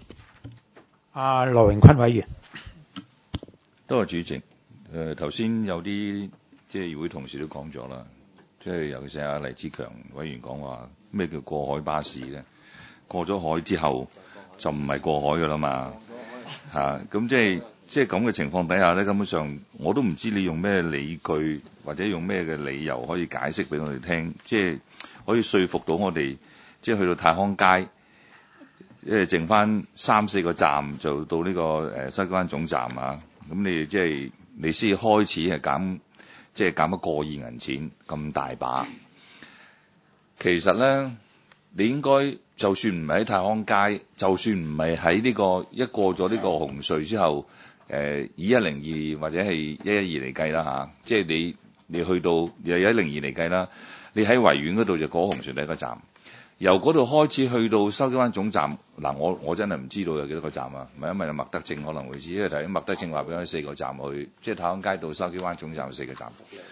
羅榮坤委員。 多謝主席。頭先有啲即係議會同事都講咗啦，即係尤其是黎志強委員講話咩叫過海巴士咧？過咗海之後就唔係過海㗎啦嘛。咁即係咁嘅情況底下咧，根本上我都唔知你用咩理據或者用咩嘅理由可以解釋俾我哋聽，即係可以說服到我哋，即係去到太康街，剩翻3-4個站就到呢個筲箕灣總站啊。咁你先開始係減咗1.2銀錢咁大把。其實咧，你應該就算唔係喺太康街，就算唔係喺呢個一過咗呢個紅隧之後。以102或者係112嚟計啦嚇，即係你去到又102嚟計啦，你喺維園嗰度就過紅隧第一個站，由嗰度開始去到筲箕灣總站嗱，我真係唔知道有幾多個站啊，唔係因為麥德正可能會知，因為頭先麥德正話俾我4個站去，即係太康街到筲箕灣總站有4個站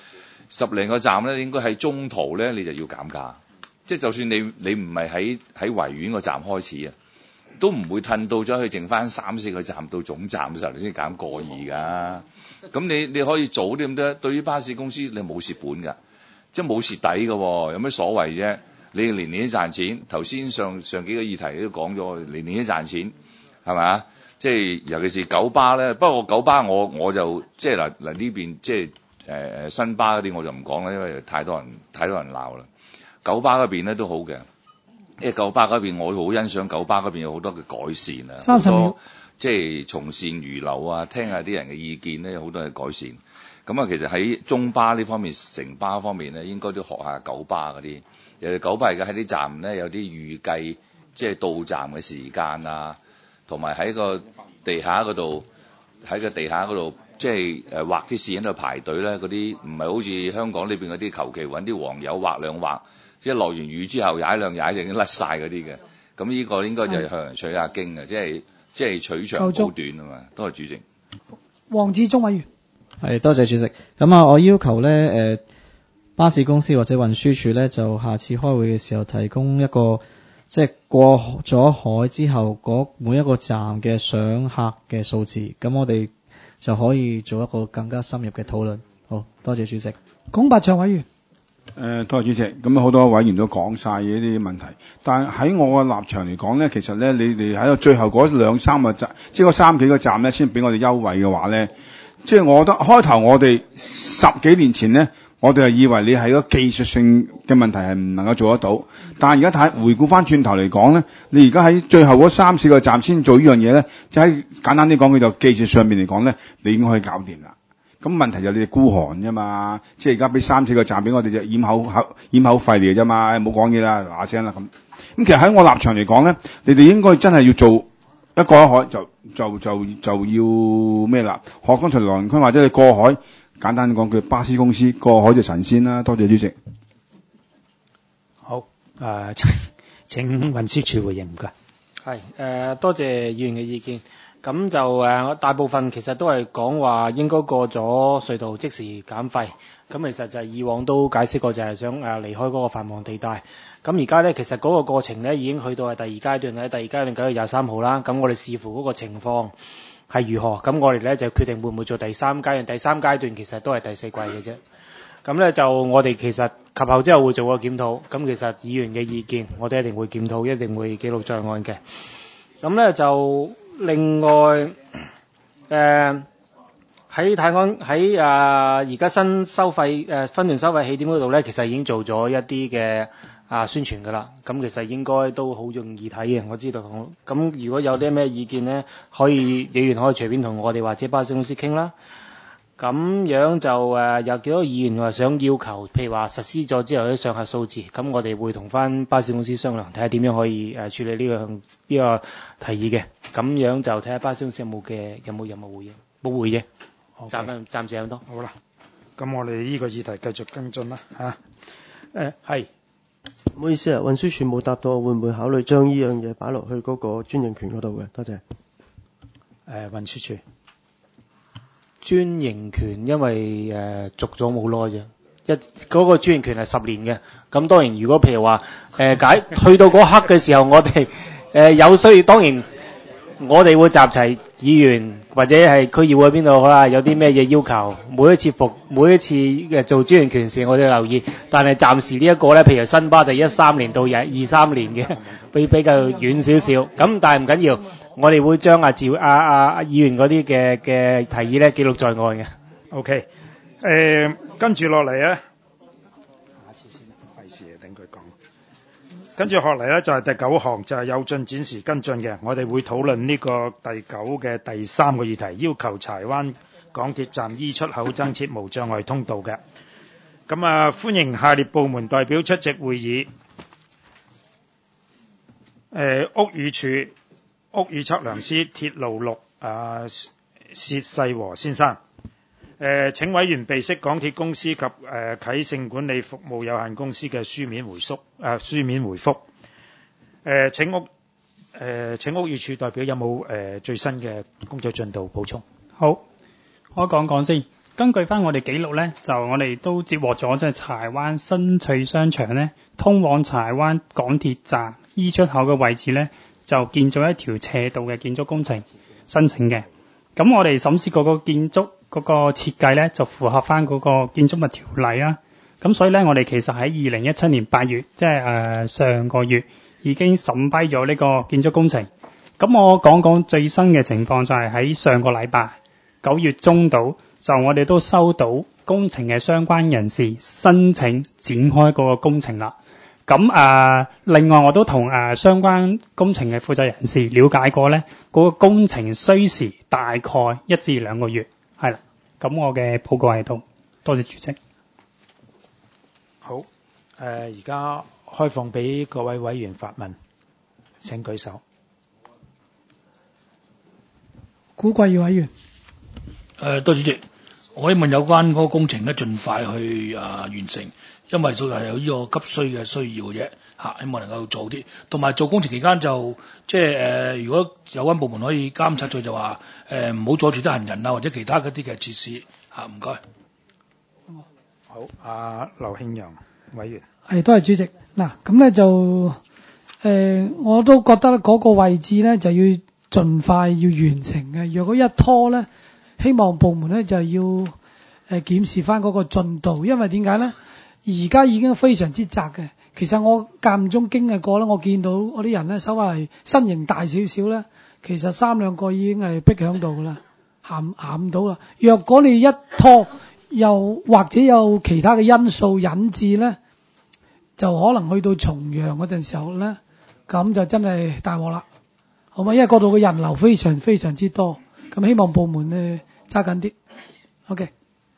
，10零個站咧，應該喺中途咧你就要減價，即係就算你唔係喺維園個站開始啊。都唔會褪到咗去剩翻3-4個站到總站嘅時候，你先減1.2㗎。咁你可以早啲咁多，對於巴士公司你冇蝕本㗎，即係冇蝕底㗎喎，有咩所謂啫？你年年都賺錢。頭先上幾個議題都講咗，年年都賺錢，係咪啊？即係尤其是九巴咧，不過九巴我就即係嗱呢邊即係新巴嗰啲我就唔講啦，因為太多人鬧啦。九巴嗰邊咧都好嘅。因為九巴嗰邊，我好欣賞九巴嗰邊有好多嘅改善啊，好多即係從善如流啊，聽下啲人嘅意見咧，有好多嘅改善。咁啊，其實喺中巴呢方面、城巴方面咧，應該都學下九巴嗰啲。尤其九巴而家喺啲站咧有啲預計，即係到站嘅時間啊，同埋喺個地下嗰度，即係畫啲線喺度排隊咧，嗰啲唔係好似香港呢邊嗰啲求其揾啲黃油畫兩畫。即係落完雨之後踩就已經甩晒嗰啲嘅，咁呢個應該就係向人取下經嘅，即係取長補短啊嘛。多謝主席。 黃志忠委員。 係，多謝主席。咁我要求咧巴士公司或者運輸署咧，就下次開會嘅時候提供一個即係過咗海之後嗰每一個站嘅上客嘅數字，咁我哋就可以做一個更加深入嘅討論。好，多謝主席。 龔伯卓委員。 多謝主席。咁好多委員都講晒呢啲問題，但喺我嘅立場嚟講咧，其實咧你哋喺最後嗰2-3個站，即係嗰3幾個站咧，先俾我哋優惠嘅話咧，即係我覺得開頭我哋10幾年前咧，我哋係以為你係個技術性嘅問題係唔能夠做得到，但係而家回顧翻轉頭嚟講咧，你而家喺最後嗰3-4個站先做呢樣嘢咧，就喺簡單啲講，佢就技術上面嚟講咧，你已經可以搞掂啦。咁問題就你哋孤寒啫嘛，即係而家俾3-4個站俾我哋就掩口費嚟嘅啫嘛，冇講嘢啦，嗱聲啦咁。咁其實喺我立場嚟講咧，你哋應該真係要做一過一海就要咩啦？學剛才羅榮坤或者你過海，簡單講句巴士公司過海就神仙啦。多謝主席。 好，請運輸署回應唔該。 多謝議員嘅意見。咁就大部分其實都係講話應該過咗隧道即時減費。咁其實就係以往都解釋過，就係想離開嗰個繁忙地帶。咁而家咧，其實嗰個過程咧已經去到係第二階段咧。第二階段9月23號啦。咁我哋視乎嗰個情況係如何，咁我哋咧就決定會唔會做第三階段。第三階段其實都係第4季嘅啫。咁咧就我哋其實及後之後會做個檢討。咁其實議員嘅意見，我哋一定會檢討，一定會記錄在案嘅。咁咧就另外喺太安喺而家新收費分段收費起點嗰度咧，其實已經做咗一啲嘅宣傳㗎啦。咁其實應該都好容易睇嘅，我知道。咁如果有啲咩意見咧，議員可以隨便同我哋或者巴士公司傾啦。咁樣就有幾多議員話想要求，譬如話實施咗之後啲上限數字，咁我哋會同翻巴士公司商量，睇下點樣可以處理呢個提議嘅。咁樣就睇下巴士公司有冇回應，冇回應。暫時咁多。 好啦，咁我哋呢個議題繼續跟進啦嚇。係。 唔好意思啊，運輸署冇答到，會唔會考慮將呢樣嘢擺落去嗰個專營權嗰度嘅？多謝。 運輸署專營權，因為續咗冇耐啫，嗰個專營權係10年嘅。咁當然，如果譬如話去到嗰刻嘅時候，我哋有需要，當然我哋會集齊議員或者係區議會邊度好啦，有啲咩嘢要求，每一次嘅做專營權時，我哋留意。但係暫時呢一個咧，譬如新巴就13年到23年嘅，比較遠少少。咁但係唔緊要，我哋會將議員嗰啲嘅提議咧記錄在案嘅。 OK，跟住落嚟咧，下次先，費事等佢講。跟住落嚟咧就係第9項，就係有進展時跟進嘅。我哋會討論呢個第9嘅第3個議題，要求柴灣港鐵站 E 出口增設無障礙通道嘅。咁歡迎下列部門代表出席會議。屋宇署屋宇測量師鐵路6薛世和先生。請委員備悉港鐵公司及啟盛管理服務有限公司嘅書面回覆。請屋宇署代表有冇最新嘅工作進度補充？ 好，我講講先。根據翻我哋記錄咧，就我哋都接獲咗即係柴灣新翠商場咧，通往柴灣港鐵站 E 出口嘅位置咧，就建造一條斜道嘅建築工程申請嘅。咁我哋審視嗰個建築嗰個設計咧，就符合翻嗰個建築物條例啦。咁所以咧，我哋其實喺2017年8月，即係上個月已經審批咗呢個建築工程。咁我講講最新嘅情況，就係喺上個禮拜9月中度，就我哋都收到工程嘅相關人士申請展開嗰個工程啦。咁另外我都同相關工程嘅負責人士了解過咧，嗰個工程需時大概1至2個月，係啦。咁我嘅報告喺度，多謝主席。 好，而家開放俾各位委員發問，請舉手。 古貴義委員。 多謝主席，我希望有關嗰個工程咧，盡快去完成。因為就係有呢個急需嘅需要嘅啫，希望能夠做啲，同埋做工程期間就即係如果有關部門可以監察佢，就話唔好阻住啲行人啊，或者其他嗰啲嘅設施唔該。 好，劉慶陽委員。 係，多謝主席。嗱，咁咧就我都覺得嗰個位置咧就要盡快要完成嘅。如果一拖咧，希望部門咧就要檢視翻嗰個進度，因為點解咧？而家已經非常之窄嘅，其實我間唔中經歷過咧，我見到嗰啲人咧，稍為身形大少少咧，其實3-2個已經係逼響度噶啦，行唔到啦。若果你一拖，又或者有其他嘅因素引致咧，就可能去到重陽嗰陣時候咧，咁就真係大鑊啦，好嘛？因為嗰度嘅人流非常非常之多，咁希望部門咧揸緊啲。OK。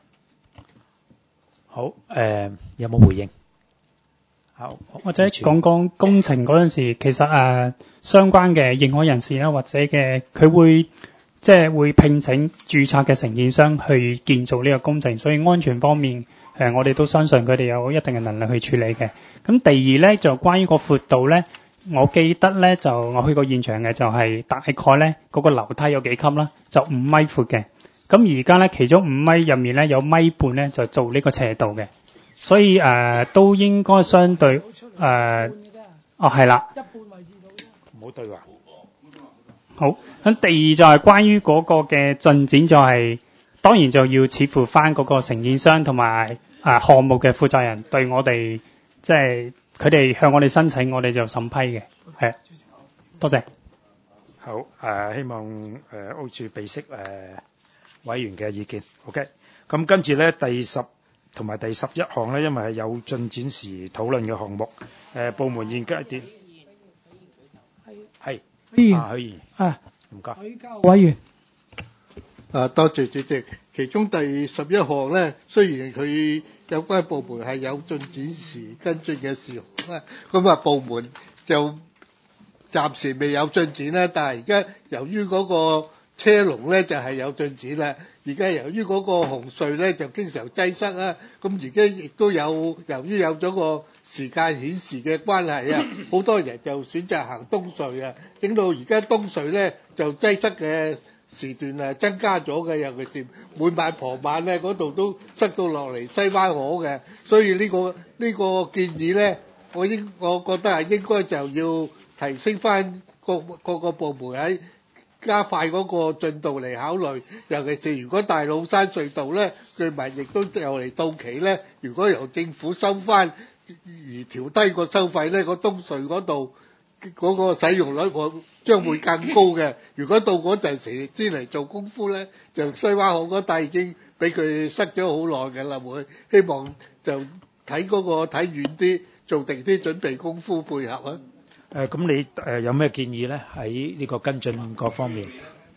好，有冇回應？好， 或者講講工程嗰陣時，其實相關嘅認可人士啦，或者嘅佢會即係會聘請註冊嘅承建商去建造呢個工程，所以安全方面我哋都相信佢哋有一定嘅能力去處理嘅。咁第二咧就關於個闊度咧， 我記得咧就我去過現場嘅就係大概咧嗰個樓梯有幾級啦，就5米闊嘅。咁而家咧其中5米入面咧有1.5米咧就做呢個斜道嘅，所以都應該相對係啦。 唔好對話。 好，咁第二就係關於嗰個嘅進展就係、當然就要似乎翻嗰個承建商同埋項目嘅負責人對我哋即係佢哋向我哋申請，我哋就審批嘅。係，多謝。 好，希望屋署備悉委員嘅意見。OK， 咁跟住咧第10同埋第11項咧，因為係有進展時討論嘅項目，部門現階段係許議員唔該。 委員。 多謝主席。其中第11項咧，雖然佢有關部門係有進展時跟進嘅事項咧，咁部門就暫時未有進展啦。但係而家由於嗰個車龍咧就係有進展啦。而家由於嗰個紅隧咧就經常擠塞啦，咁而家亦都由於有咗個時間顯示嘅關係啊，好多人就選擇行東隧啊，整到而家東隧咧就擠塞嘅時段增加咗嘅，尤其是每晚傍晚咧嗰度都塞到落嚟西灣河嘅，所以呢個建議咧，我覺得係應該就要提升翻各個部門喺加快嗰個進度嚟考慮，尤其是如果大老山隧道咧，據聞亦都又嚟到期咧，如果由政府收翻而調低個收費咧，個東隧嗰度嗰個使用率將會更高嘅。如果到嗰陣時先嚟做功夫咧，就西灣河嗰帶已經俾佢塞咗好耐嘅啦，會希望就睇遠啲，做定啲準備功夫配合啊。 咁你有咩建議咧？喺呢個跟進各方面。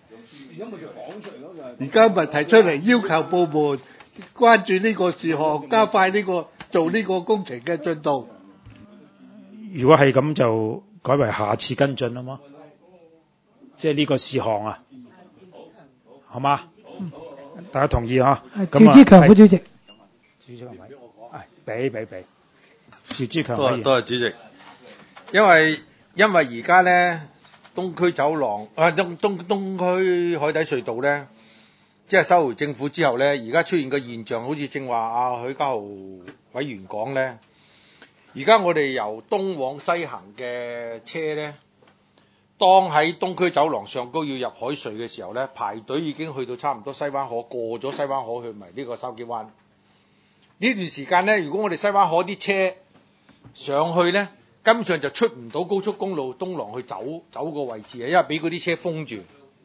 而家咪提出嚟要求部門關注呢個事項，加快做呢個工程嘅進度。 如果係咁就改為下次跟進啊嘛，即係呢個事項啊，好嗎？大家同意嚇？ 趙志強副主席。 趙志強係俾趙志強。 多謝主席。因為而家咧東區走廊東區海底隧道咧，即係收回政府之後咧，而家出現個現象，好似正話許家豪委員講咧，而家我哋由東往西行嘅車咧，當喺東區走廊上高要入海隧嘅時候咧，排隊已經去到差唔多西灣河，過咗西灣河去埋呢個筲箕灣。呢段時間咧，如果我哋西灣河啲車上去咧，根本上就出唔到高速公路東廊去走個位置啊，因為俾嗰啲車封住。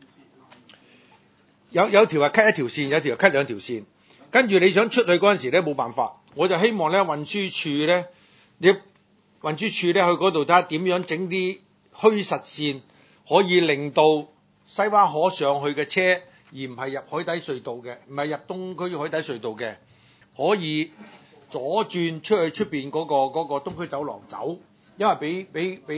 有條係 cut 一條線，有條係 cut 兩條線。跟住你想出去嗰陣時咧，冇辦法。我就希望咧運輸署咧去嗰度睇下點樣整啲虛實線，可以令到西灣河上去嘅車，而唔係入海底隧道嘅，唔係入東區海底隧道嘅，可以左轉出去出邊嗰個東區走廊走。因為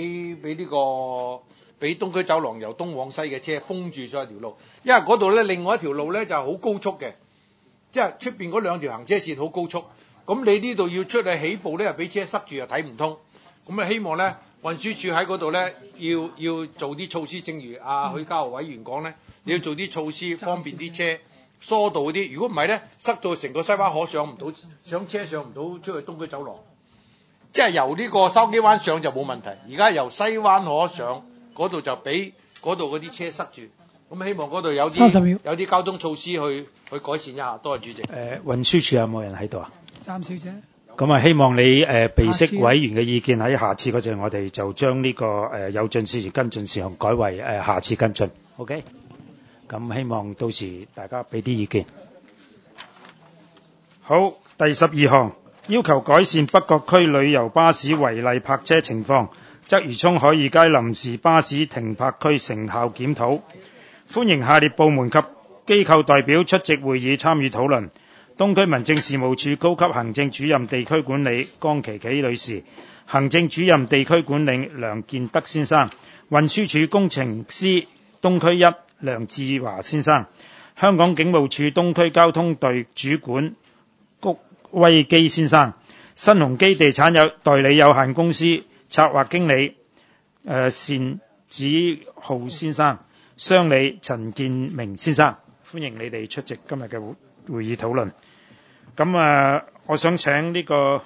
俾東區走廊由東往西嘅車封住咗一條路，因為嗰度咧另外一條路咧就係好高速嘅，即係出邊嗰兩條行車線好高速，咁你呢度要出去起步咧又俾車塞住又睇唔通，咁啊希望咧運輸署喺嗰度咧要做啲措施，正如許家豪委員講咧，你要做啲措施方便啲車疏導啲，如果唔係咧塞到成個西灣河上唔到，上車上唔到出去東區走廊。即係由呢個筲箕灣上就冇問題，而家由西灣河上嗰度就俾嗰度嗰啲車塞住，咁希望嗰度有啲交通措施去改善一下。多謝主席。 運輸署有冇人喺度啊？ 詹小姐。 咁啊，希望你備悉委員嘅意見，喺下次嗰陣我哋就將呢個有進事跟進事項改為下次跟進。OK。咁希望到時大家俾啲意見。好，第12項。要求改善北角區旅遊巴士違例泊車情況，鰂魚涌海怡街臨時巴士停泊區成效檢討。歡迎下列部門及機構代表出席會議參與討論。東區民政事務處高級行政主任地區管理江琪琪女士，行政主任地區管理梁建德先生，運輸署工程師東區1梁志華先生，香港警務處東區交通隊主管谷威基先生，新鴻基地產代理有限公司策劃經理單子浩先生、商理陳建明先生，歡迎你哋出席今日嘅會議討論。咁我想請呢個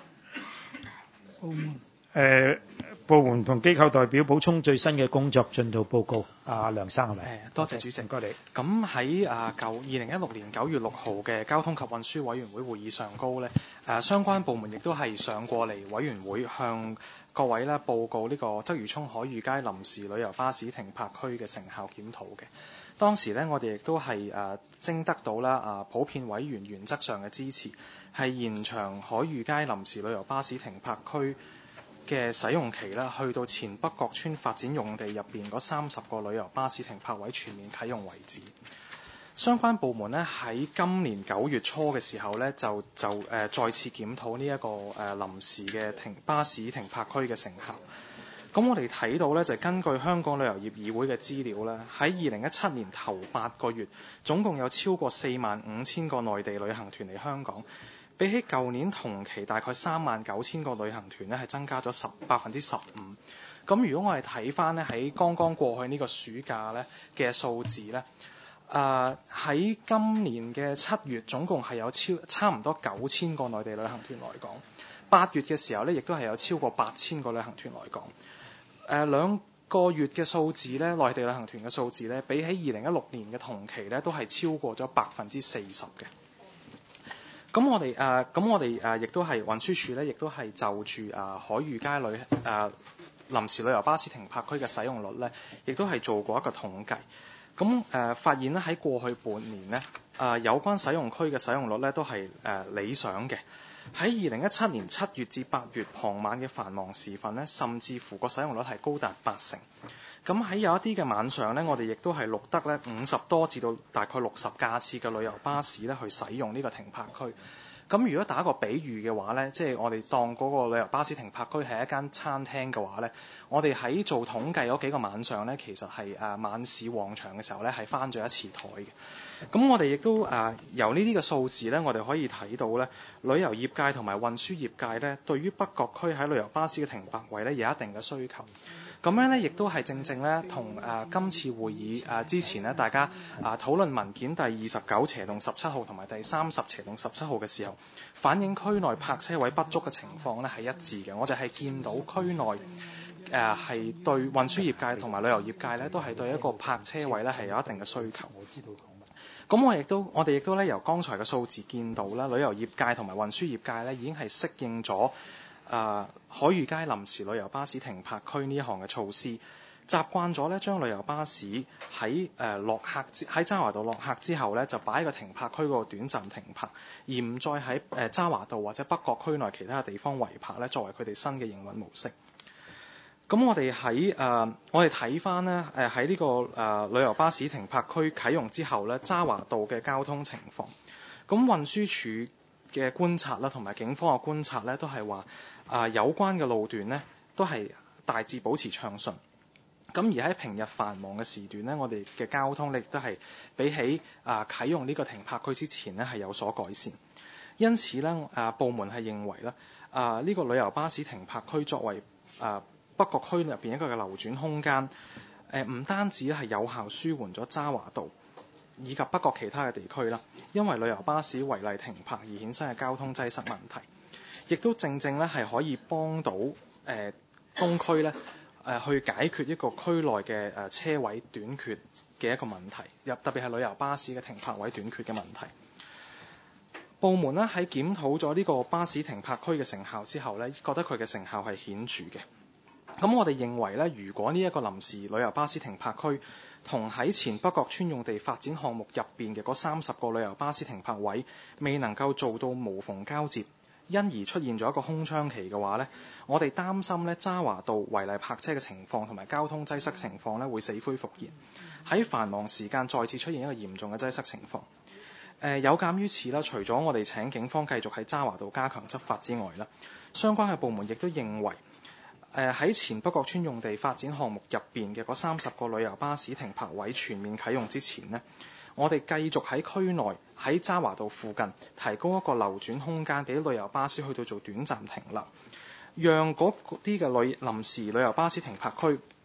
部門同機構代表補充最新嘅工作進度報告。梁生係咪？ 多謝主席。唔該你。咁喺2016年9月6號嘅交通及運輸委員會會議上高咧，相關部門亦都係上過嚟委員會向各位咧報告呢個鰂魚涌海裕街臨時旅遊巴士停泊區嘅成效檢討嘅。當時咧，我哋亦都係徵得到啦普遍委員原則上嘅支持，係延長海裕街臨時旅遊巴士停泊區嘅使用期啦，去到前北角村發展用地入邊嗰30個旅遊巴士停泊位全面啟用為止。相關部門咧喺今年9月初嘅時候咧，就再次檢討呢一個臨時嘅巴士停泊區嘅成效。咁我哋睇到咧，就根據香港旅遊業議會嘅資料咧，喺2017年頭8個月，總共有超過45,000個內地旅行團嚟香港，比起舊年同期大概39,000個旅行團咧，係增加咗15%。咁如果我哋睇翻咧喺剛剛過去呢個暑假咧嘅數字咧，喺今年嘅7月總共係有差唔多9,000個內地旅行團來港，8月嘅時候咧，亦都係有超過8,000個旅行團來港。2個月嘅數字咧，內地旅行團嘅數字咧，比起2016年嘅同期咧，都係超過咗40%嘅。咁我哋亦都係運輸署咧，亦都係就住海裕街臨時旅遊巴士停泊區嘅使用率咧，亦都係做過一個統計。咁發現咧喺過去半年咧，有關使用區嘅使用率咧都係理想嘅。喺2017年7月至8月傍晚嘅繁忙時分咧，甚至乎個使用率係高達80%。咁喺有一啲嘅晚上咧，我哋亦都係錄得咧50多至到大概60架次嘅旅遊巴士咧去使用呢個停泊區。咁如果打個比喻嘅話咧，即係我哋當嗰個旅遊巴士停泊區係一間餐廳嘅話咧，我哋喺做統計嗰幾個晚上咧，其實係晚市旺場嘅時候咧係翻咗一次台嘅。咁我哋亦都由呢啲嘅數字咧，我哋可以睇到咧，旅遊業界同埋運輸業界咧，對於北角區喺旅遊巴士嘅停泊位咧有一定嘅需求。咁樣咧，亦都係正正咧，同今次會議之前咧，大家討論文件第29/17號同埋第30/17號嘅時候，反映區內泊車位不足嘅情況咧係一致嘅。我哋係見到區內係對運輸業界同埋旅遊業界咧，都係對一個泊車位咧係有一定嘅需求。咁我哋亦都咧由剛才嘅數字見到啦，旅遊業界同埋運輸業界咧已經係適應咗海裕街臨時旅遊巴士停泊區呢一項嘅措施，習慣咗咧將旅遊巴士喺喺渣華道落客之後咧，就擺喺個停泊區嗰個短暫停泊，而唔再喺渣華道或者北角區內其他嘅地方圍泊咧，作為佢哋新嘅營運模式。咁我哋睇翻咧喺呢個旅遊巴士停泊區啟用之後咧，渣華道嘅交通情況，咁運輸署嘅觀察啦，同埋警方嘅觀察咧，都係話有關嘅路段咧都係大致保持暢順。咁而喺平日繁忙嘅時段咧，我哋嘅交通力都係比起啟用呢個停泊區之前咧係有所改善。因此咧部門係認為咧呢個旅遊巴士停泊區作為北角區入邊一個嘅流轉空間，唔單止係有效舒緩咗渣華道以及北角其他嘅地區啦，因為旅遊巴士違例停泊而衍生嘅交通擠塞問題，亦都正正咧係可以幫到東區咧去解決一個區內嘅車位短缺嘅一個問題，特別係旅遊巴士嘅停泊位短缺嘅問題。部門咧喺檢討咗呢個巴士停泊區嘅成效之後咧，覺得佢嘅成效係顯著嘅。咁我哋認為咧，如果呢一個臨時旅遊巴士停泊區同喺前北角村用地發展項目入邊嘅嗰30個旅遊巴士停泊位未能夠做到無縫交接，因而出現咗一個空窗期嘅話咧，我哋擔心咧渣華道違例泊車嘅情況同埋交通擠塞情況咧會死灰復燃，喺繁忙時間再次出現一個嚴重嘅擠塞情況。有鑑於此啦，除咗我哋請警方繼續喺渣華道加強執法之外啦，相關嘅部門亦都認為喺前北角村用地發展項目入邊嘅嗰30個旅遊巴士停泊位全面啟用之前呢，我哋繼續喺區內喺渣華道附近提供一個流轉空間俾旅遊巴士去到做短暫停留，讓嗰啲嘅臨時旅遊巴士停泊區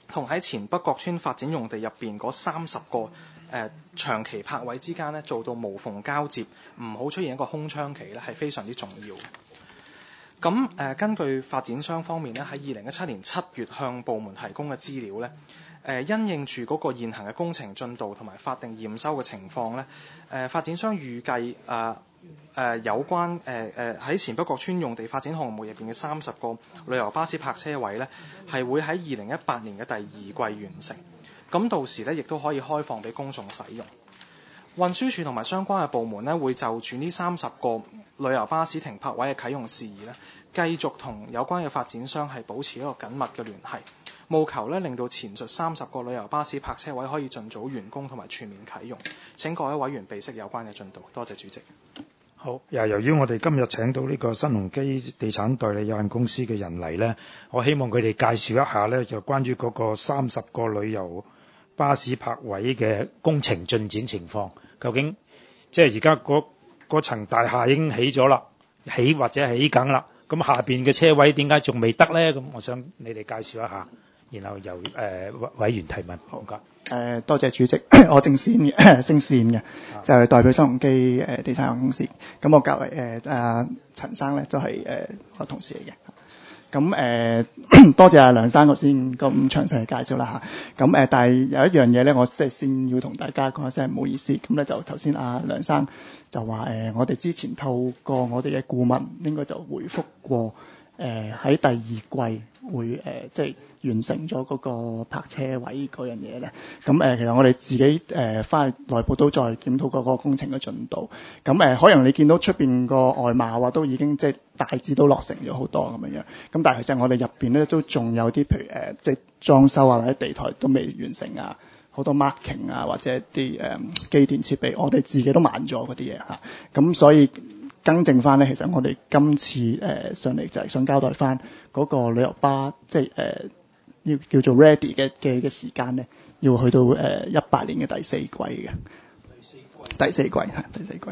同喺前北角村發展用地入邊嗰30個長期泊位之間咧，做到無縫交接，唔好出現一個空窗期咧，係非常之重要。咁根據發展商方面咧，喺2017年7月向部門提供嘅資料咧，因應住嗰個現行嘅工程進度同埋法定驗收嘅情況咧，發展商預計有關喺前北角村用地發展項目入邊嘅30個旅遊巴士泊車位咧，係會喺2018年嘅第2季完成。咁到時咧，亦都可以開放俾公眾使用。運輸署同埋相關嘅部門咧，會就住呢30個旅遊巴士停泊位嘅啟用事宜咧，繼續同有關嘅發展商係保持一個緊密嘅聯繫，務求咧令到前述30個旅遊巴士泊車位可以盡早完工同埋全面啟用。請各位委員備悉有關嘅進度。多謝主席。 好，由於我哋今日請到呢個新鴻基地產代理有限公司嘅人嚟呢，我希望佢哋介紹一下呢，就關於嗰個30個旅遊巴士泊位嘅工程進展情況。究竟即係而家嗰層大廈已經起咗啦，起或者起緊啦，咁下邊嘅車位點解仲未得呢？咁我想你哋介紹一下，然後由委員提問。好㗎。 多謝主席，我姓單嘅，就係代表新鴻基地產有限公司。咁我隔為陳生咧，都係我同事嚟嘅。咁多謝阿梁生頭先咁詳細嘅介紹啦嚇。咁但係有一樣嘢咧，我即係先要同大家講一聲唔好意思。咁咧就頭先阿梁生就話我哋之前透過我哋嘅顧問應該就回覆過喺第2季會即係完成咗嗰個泊車位嗰樣嘢咧。咁其實我哋自己翻去內部都再檢討嗰個工程嘅進度。咁可能你見到出邊個外貌啊，都已經即係大致都落成咗好多咁樣。咁但係其實我哋入邊咧都仲有啲譬如即係裝修啊或者地台都未完成啊，好多 marking 啊或者啲機電設備，我哋自己都慢咗嗰啲嘢嚇。咁所以更正翻咧，其實我哋今次上嚟就係想交代翻嗰個旅遊巴，即係要叫做 ready 嘅時間咧，要去到18年嘅第4季嘅。第4季係第4季。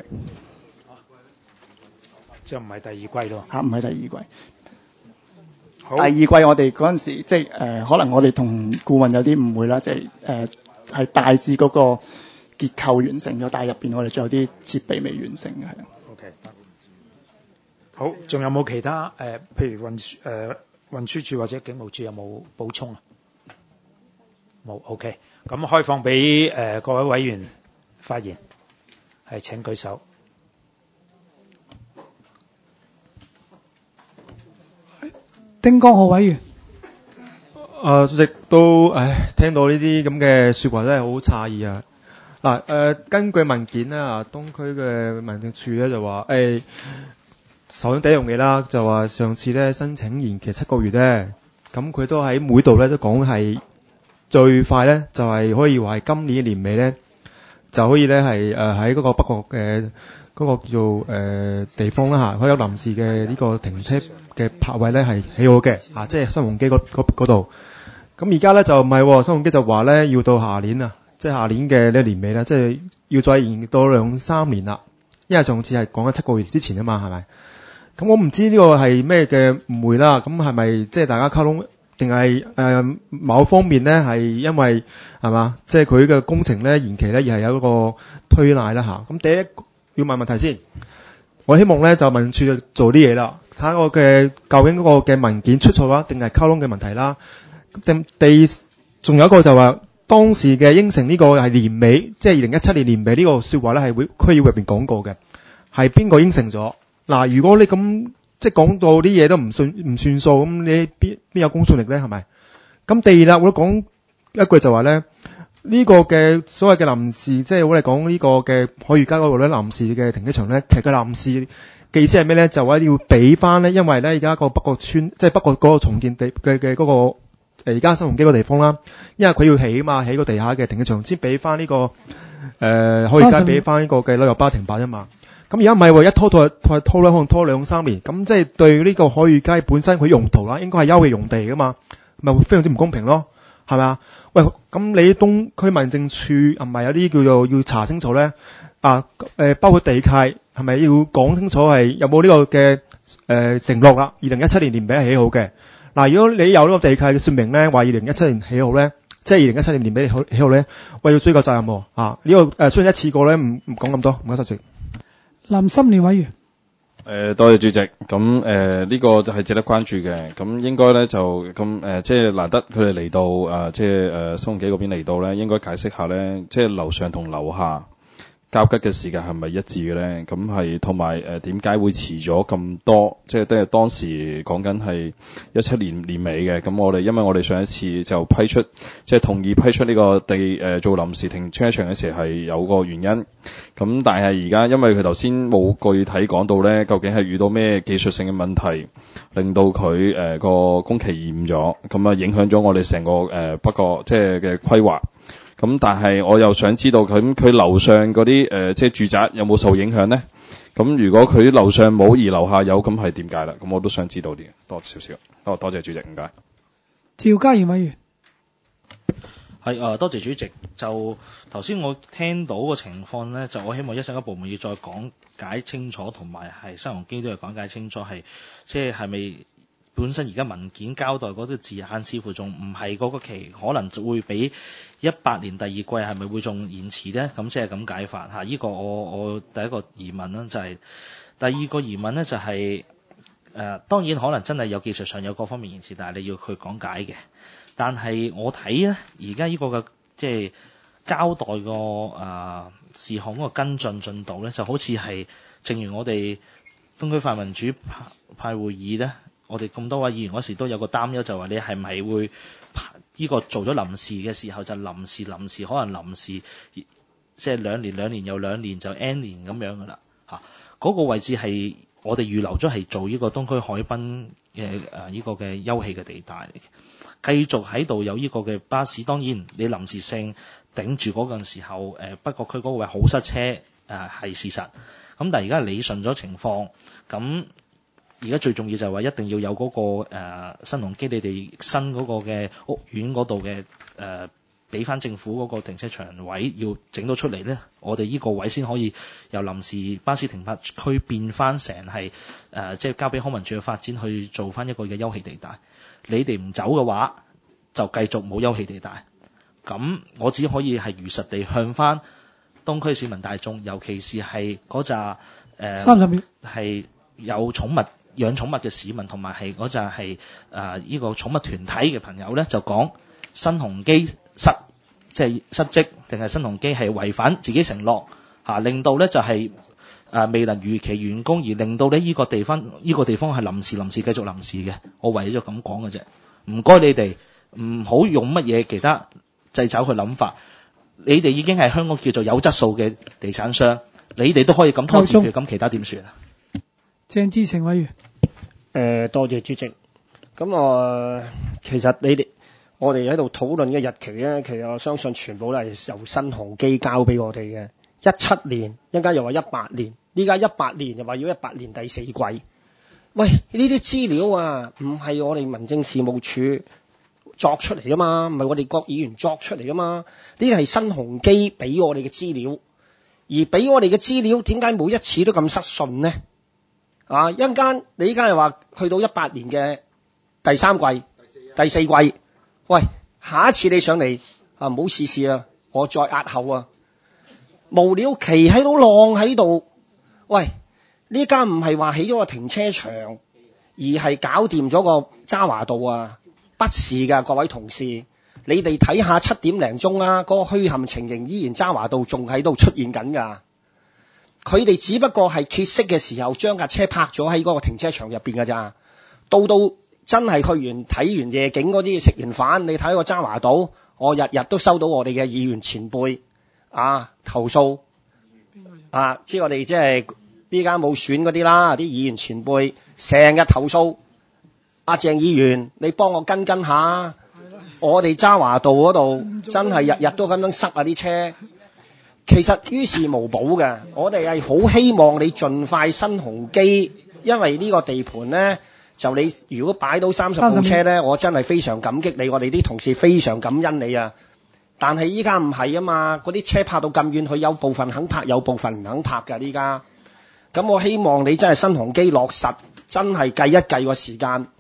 即係唔係第2季咯？ 唔係第2季。第2季我哋嗰陣時，即係可能我哋同顧問有啲誤會啦，即係係大致嗰個結構完成咗，但係入邊我哋仲有啲設備未完成嘅，係。 OK。好，仲有冇其他譬如運輸署或者警務處有冇補充啊？冇。OK。咁開放俾各位委員發言，係請舉手。 丁江浩委員。 主席都聽到呢啲咁嘅説話真係好詫異啊！嗱根據文件咧，東區嘅民政處咧就話首先第一樣嘢啦，就話上次咧申請延期7個月咧，咁佢都喺每度咧都講係最快咧就係可以話係今年年尾咧就可以咧係喺嗰個北角嘅嗰個叫做地方啦嚇，可以有臨時嘅呢個停車嘅泊位咧係起好嘅嚇，即係新鴻基嗰度。咁而家咧就唔係，新鴻基就話咧要到下年啊，即係下年嘅呢年尾啦，即係要再延到2-3年啦。因為上次係講緊7個月之前啊嘛，係咪？咁我唔知呢個係咩嘅誤會啦。咁係咪即係大家溝通，定係某方面咧係因為係嘛？即係佢嘅工程咧延期咧，而係有一個推賴啦嚇。咁第一要問問題先，我希望咧就民署就做啲嘢啦，睇下我嘅究竟嗰個嘅文件出錯啊，定係溝通嘅問題啦。仲有一個就話當時嘅應承呢個係年尾，即係2017年年尾呢個説話咧係會區議會入邊講過嘅，係邊個應承咗？嗱，如果你咁即係講到啲嘢都唔算數，咁你邊有公信力咧？係咪？咁第二啦，我都講一句就話咧，呢個嘅所謂嘅臨時，即係我哋講呢個嘅海裕街嗰度咧臨時嘅停車場咧，其實個臨時嘅意思係咩咧？就話要俾翻咧，因為咧而家個北角村，即係北角嗰個重建地嘅嗰個。而家新鴻基個地方啦，因為佢要起嘛，起個地下嘅停車場先俾翻呢個海裕街俾翻呢個嘅旅遊巴停泊啫嘛。咁而家唔係喎，一拖咧可能拖2-3年，咁即係對呢個海裕街本身佢用途啦，應該係休憩用地噶嘛，咪非常之唔公平咯，係咪啊？喂，咁你東區民政處係咪有啲叫做要查清楚咧？包括地契係咪要講清楚係有冇呢個嘅承諾啦？2017年年尾係起好嘅。 嗱，如果你有呢個地契嘅説明咧，話2017年起好咧，即係2017年年尾起好咧，喂要追究責任喎。呢個雖然一次過咧，唔講咁多，唔該晒主席。 林心廉委員。 多謝主席。咁呢個就係值得關注嘅。咁應該咧就咁即係難得佢哋嚟到即係新鴻基嗰邊嚟到咧，應該解釋下咧，即係樓上同樓下交吉嘅時間係咪一致嘅咧？咁係同埋點解會遲咗咁多？即係都係當時講緊係17年年尾嘅。咁因為我哋上一次就批出即係同意批出呢個地做臨時停車場嘅時候係有個原因。咁但係而家因為佢頭先冇具體講到咧，究竟係遇到咩技術性嘅問題，令到佢個工期延誤咗，咁影響咗我哋成個不過即係嘅規劃。咁但係我又想知道佢樓上嗰啲即係住宅有冇受影響呢？咁如果佢樓上冇而樓下有，咁係點解啦？咁我都想知道啲，多少少。多謝主席，唔該。 趙家賢委員。 係多謝主席。就頭先我聽到個情況咧，就我希望一陣間部門要再講解清楚，同埋係新鴻基都要講解清楚，即係咪本身而家文件交代嗰啲字眼，似乎仲唔係嗰個期，可能就會比18年第二季係咪會仲延遲咧？咁即係咁解法嚇。呢個我第一個疑問啦，就係第二個疑問咧，就係當然可能真係有技術上有各方面延遲，但係你要去講解嘅。但係我睇咧，而家呢個嘅即係交代個事項嗰個跟進進度咧，就好似係正如我哋東區泛民主派會議咧，我哋咁多位議員嗰時都有個擔憂，就話你係唔係會呢個做咗臨時嘅時候就臨時可能臨時即係兩年又兩年就 N 年咁樣噶啦嚇。嗰個位置係我哋預留咗係做呢個東區海濱嘅呢個嘅休憩嘅地帶嚟嘅，繼續喺度有呢個嘅巴士。當然你臨時性頂住嗰陣時候北角區嗰個位好塞車係事實。咁但係而家理順咗情況，咁而家最重要就係話一定要有嗰個新鴻基你哋新嗰個嘅屋苑嗰度嘅俾翻政府嗰個停車場位要整到出嚟咧，我哋呢個位先可以由臨時巴士停泊區變翻成係即係交俾康文署嘅發展去做翻一個嘅休憩地帶。你哋唔走嘅話，就繼續冇休憩地帶。咁我只可以係如實地向翻東區市民大眾，尤其是係嗰紮30秒係有寵物養寵物嘅市民，同埋係嗰紮係呢個寵物團體嘅朋友咧，就講新鴻基即係失職，定係新鴻基係違反自己承諾令到咧就係未能如期完工，而令到咧呢個地方係臨時繼續臨時嘅。我為咗咁講嘅啫。唔該你哋唔好用乜嘢其他掣肘去諗法。你哋已經係香港叫做有質素嘅地產商，你哋都可以咁拖字訣，咁其他點算啊？ 鄭志成委員。 多謝主席。咁其實我哋喺度討論嘅日期咧，其實我相信全部都係由新鴻基交俾我哋嘅。17年，一陣間又話18年，呢家18年又話要18年第4季。喂，呢啲資料唔係我哋民政事務處作出嚟噶嘛，唔係我哋各議員作出嚟噶嘛，呢啲係新鴻基俾我哋嘅資料，而俾我哋嘅資料點解每一次都咁失信呢？一陣間你依家係話去到18年嘅第3季、第4季。喂，下一次你上嚟唔好試試啊！我再押後啊！無了期喺度浪喺度。喂，呢家唔係話起咗個停車場，而係搞掂咗個渣華道啊！不是噶，各位同事，你哋睇下7點零鐘啊，嗰個墟冚情形依然渣華道仲喺度出現緊噶。佢哋只不過係歇息嘅時候將架車泊咗喺嗰個停車場入邊噶咋，到真係去完睇完夜景嗰啲，食完飯你睇個渣華道，我日日都收到我哋嘅議員前輩投訴知我哋即係呢間冇選嗰啲啦，啲議員前輩成日投訴鄭議員，你幫我跟下，我哋渣華道嗰度真係日日都咁樣塞啲車。其實於事無補嘅，我哋係好希望你盡快新鴻基，因為呢個地盤呢，就你如果擺到30部車呢，我真係非常感激你，我哋啲同事非常感恩你啊！但係依家唔係啊嘛，嗰啲車泊到咁遠，佢有部分肯泊，有部分唔肯泊㗎依家。咁我希望你真係新鴻基落實，真係計一計個時間。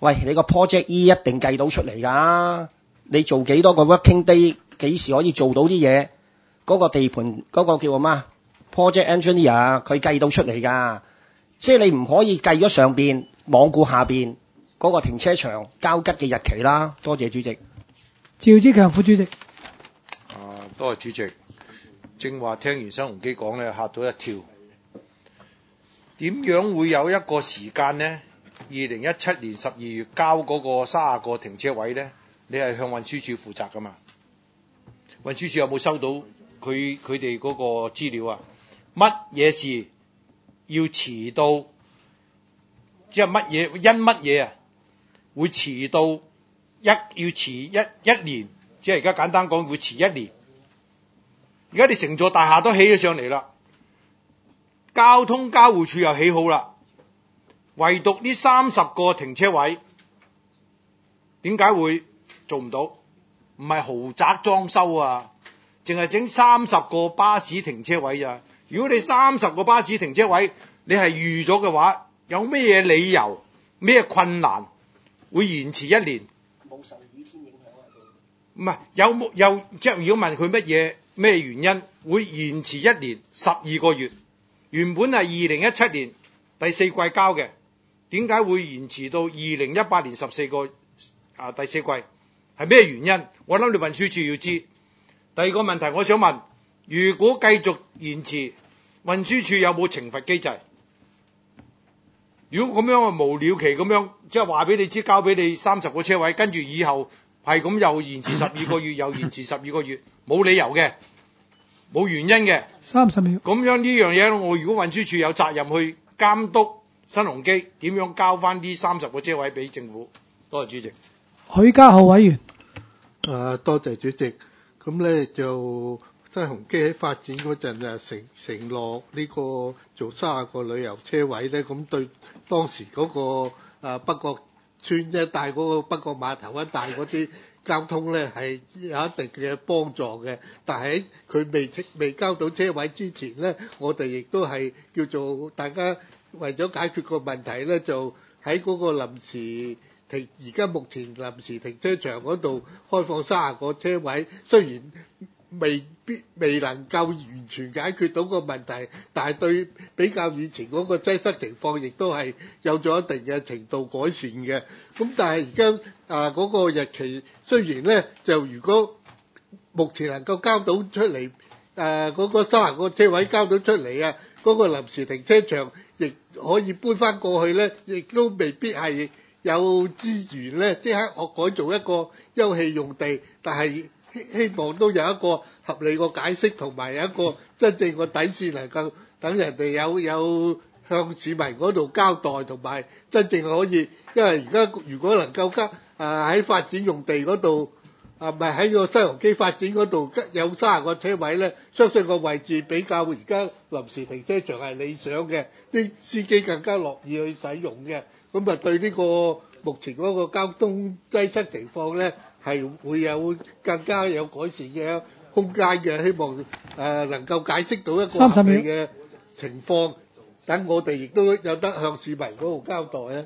喂，你個 project E 一定計到出嚟㗎。你做幾多個 working day，幾時可以做到啲嘢？嗰個地盤嗰個叫咩 project engineer 佢計到出嚟㗎。即係你唔可以計咗上邊，罔顧下邊嗰個停車場交吉嘅日期啦。多謝主席。 趙志強副主席。 多謝主席。正話聽完新鴻基講咧，嚇到一跳。點樣會有一個時間呢？2017年12月交嗰個30個停車位呢，你係向運輸署負責㗎嘛？運輸署有冇收到佢哋嗰個資料啊？乜嘢事要遲到？即係乜嘢因乜嘢啊？會遲到要遲一年，即係而家簡單講會遲1年。而家你成座大廈都起咗上嚟啦，交通交匯處又起好啦，唯獨呢30個停車位，點解會做唔到？唔係豪宅裝修啊，淨係整30個巴士停車位咋？如果你30個巴士停車位你係預咗嘅話，有咩理由、咩困難會延遲1年？ 冇受雨天影響啊？ 唔係有即係如果問佢咩原因會延遲1年12個月？原本係2017年第4季交嘅，點解會延遲到2018年第4季？係咩原因？我諗你運輸署要知。第二個問題，我想問，如果繼續延遲，運輸署有冇懲罰機制？如果咁樣無了期咁樣，即係話俾你知，交俾你30個車位，跟住以後係咁又延遲12個月，又延遲12個月，冇理由嘅，冇原因嘅。 30秒。 咁樣呢樣嘢，我如果運輸署有責任去監督新鴻基點樣交翻呢30個車位俾政府。多謝主席。 許家豪委員。 多謝主席。咁咧就新鴻基喺發展嗰陣承諾呢個做30個旅遊車位咧，咁對當時嗰個北角村一帶嗰個北角碼頭一帶嗰啲交通咧係有一定嘅幫助嘅，但係佢未交到車位之前咧，我哋亦都係叫做大家為咗解決個問題咧，就喺嗰個臨時停，而家目前臨時停車場嗰度開放30個車位，雖然未能夠完全解決到個問題，但係對比較以前嗰個擠塞情況，亦都係有咗一定嘅程度改善嘅。咁但係而家嗰個日期雖然咧就如果目前能夠交到出嚟，嗰個30個車位交到出嚟啊，嗰個臨時停車場亦可以搬翻過去咧，亦都未必係有資源咧，即刻改造一個休憩用地，但係希望都有一個合理個解釋，同埋有一個真正個底線，能夠等人哋有向市民嗰度交代，同埋真正可以，因為而家如果能夠喺發展用地嗰度，唔係喺個新鴻基發展嗰度有30個車位咧，相信個位置比較而家臨時停車場係理想嘅，啲司機更加樂意去使用嘅，咁啊對呢個目前嗰個交通擠塞情況咧，係會有更加有改善嘅空間嘅，希望能夠解釋到一個合理嘅情況，等我哋亦都有得向市民嗰度交代啊。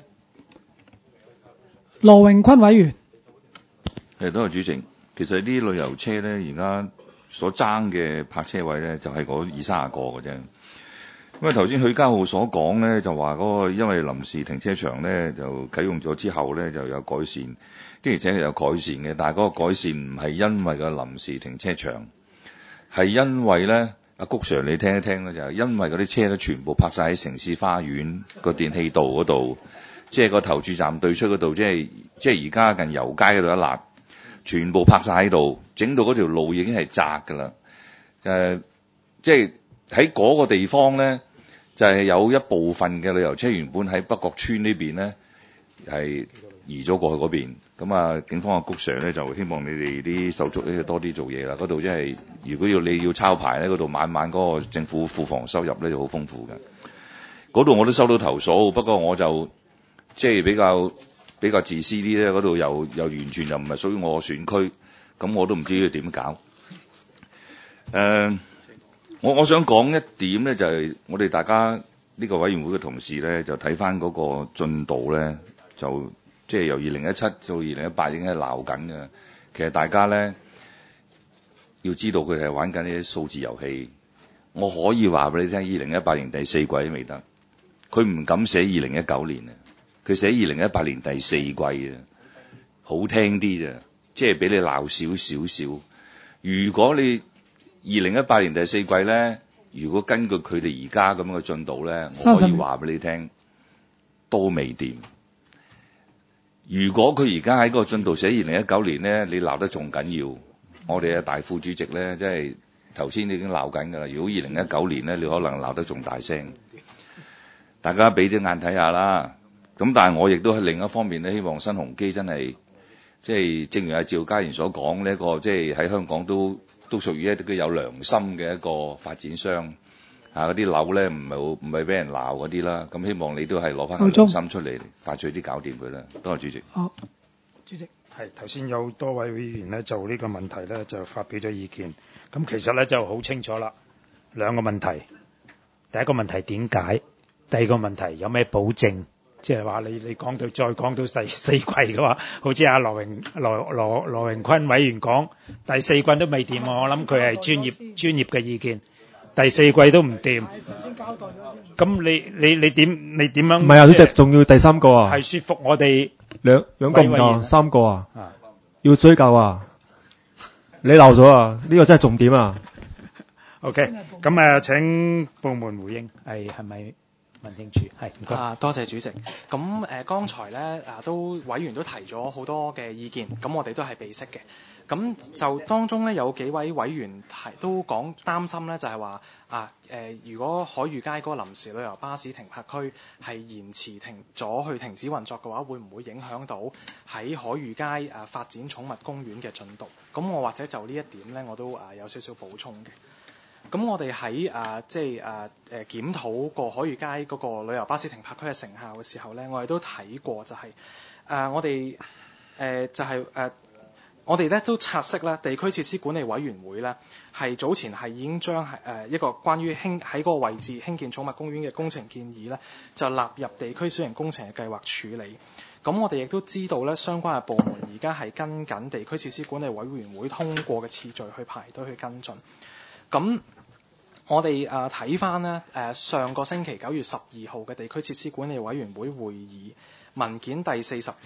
羅榮坤委員。 多謝主席。其實啲旅遊車咧，而家所爭嘅泊車位咧，就係嗰20-30個嘅啫。因為頭先許家豪所講咧，就話嗰個因為臨時停車場咧就啟用咗之後咧就有改善，的而且確有改善嘅，但係嗰個改善唔係因為個臨時停車場，係因為咧阿谷 Sir 你聽一聽咧，就係因為嗰啲車咧全部泊晒喺城市花園個電氣道嗰度，即係個投注站對出嗰度，即係而家近油街嗰度一笪，全部泊晒喺度，整到嗰條路已經係窄㗎啦。即係喺嗰個地方咧，就係有一部分嘅旅遊車原本喺北角村呢邊咧係移咗過去嗰邊。咁啊，警方嘅谷 Sir 咧就希望你哋啲手足咧多啲做嘢啦。嗰度即係如果你要抄牌咧，嗰度晚嗰個政府庫房收入咧就好豐富嘅。嗰度我都收到投訴，不過我就即係比較自私啲咧。嗰度又完全又唔係屬於我選區，咁我都唔知要點搞。我想講一點咧，就係我哋大家呢個委員會嘅同事咧，就睇翻嗰個進度咧，就即係由2017到2018已經係鬧緊嘅。其實大家咧要知道佢哋係玩緊呢啲數字遊戲。我可以話俾你聽，2018年第四季都未得，佢唔敢寫2019年啊，佢寫2018年第四季啊，好聽啲咋，即係俾你鬧少少。如果你2018年第四季咧，如果根據佢哋而家咁樣嘅進度咧，我可以話俾你聽，都未掂。如果佢而家喺個進度寫2019年咧，你鬧得仲緊要。我哋嘅大副主席咧，即係頭先已經鬧緊㗎啦。如果2019年咧，你可能鬧得仲大聲。大家俾啲眼睇下啦。咁但係我亦都喺另一方面咧，希望新鴻基真係即係正如阿趙家賢所講呢一個，即係喺香港都屬於一啲有良心嘅一個發展商。嗰啲樓咧唔係俾人鬧嗰啲啦。咁希望你都係攞翻個良心出嚟，快脆啲搞掂佢啦。多謝主席。 好，主席。 係頭先有多位議員咧就呢個問題咧就發表咗意見。咁其實咧就好清楚啦，兩個問題。第一個問題點解？第二個問題有咩保證？即係話你講到再講到第四季嘅話，好似阿羅榮坤委員講，第四季都未掂，我諗佢係專業嘅意見。第四季都唔掂，咁你點樣？ 唔係啊，主席仲要第三個啊？ 係說服我哋兩個唔夠，三個啊？要追究啊？你漏咗啊？呢個真係重點啊 ！OK， 咁請部門回應，係咪？民政處係唔該。 多謝主席。咁剛才咧都委員都提咗好多嘅意見，咁我哋都係備悉嘅。咁就當中咧有幾位委員都講擔心咧，就係話如果海裕街嗰個臨時旅遊巴士停泊區係延遲停止運作嘅話，會唔會影響到喺海裕街發展寵物公園嘅進度？咁我或者就呢一點咧，我都有少少補充嘅。咁我哋喺檢討過海裕街嗰個旅遊巴士停泊區嘅成效嘅時候咧，我哋都睇過就係我哋咧都察悉咧，地區設施管理委員會咧係早前係已經將一個關於喺嗰個位置興建寵物公園嘅工程建議咧，就納入地區小型工程嘅計劃處理。咁我哋亦都知道咧，相關嘅部門而家係跟緊地區設施管理委員會通過嘅次序去排隊去跟進。咁我哋睇翻咧上個星期9月12號嘅地區設施管理委員會會議文件第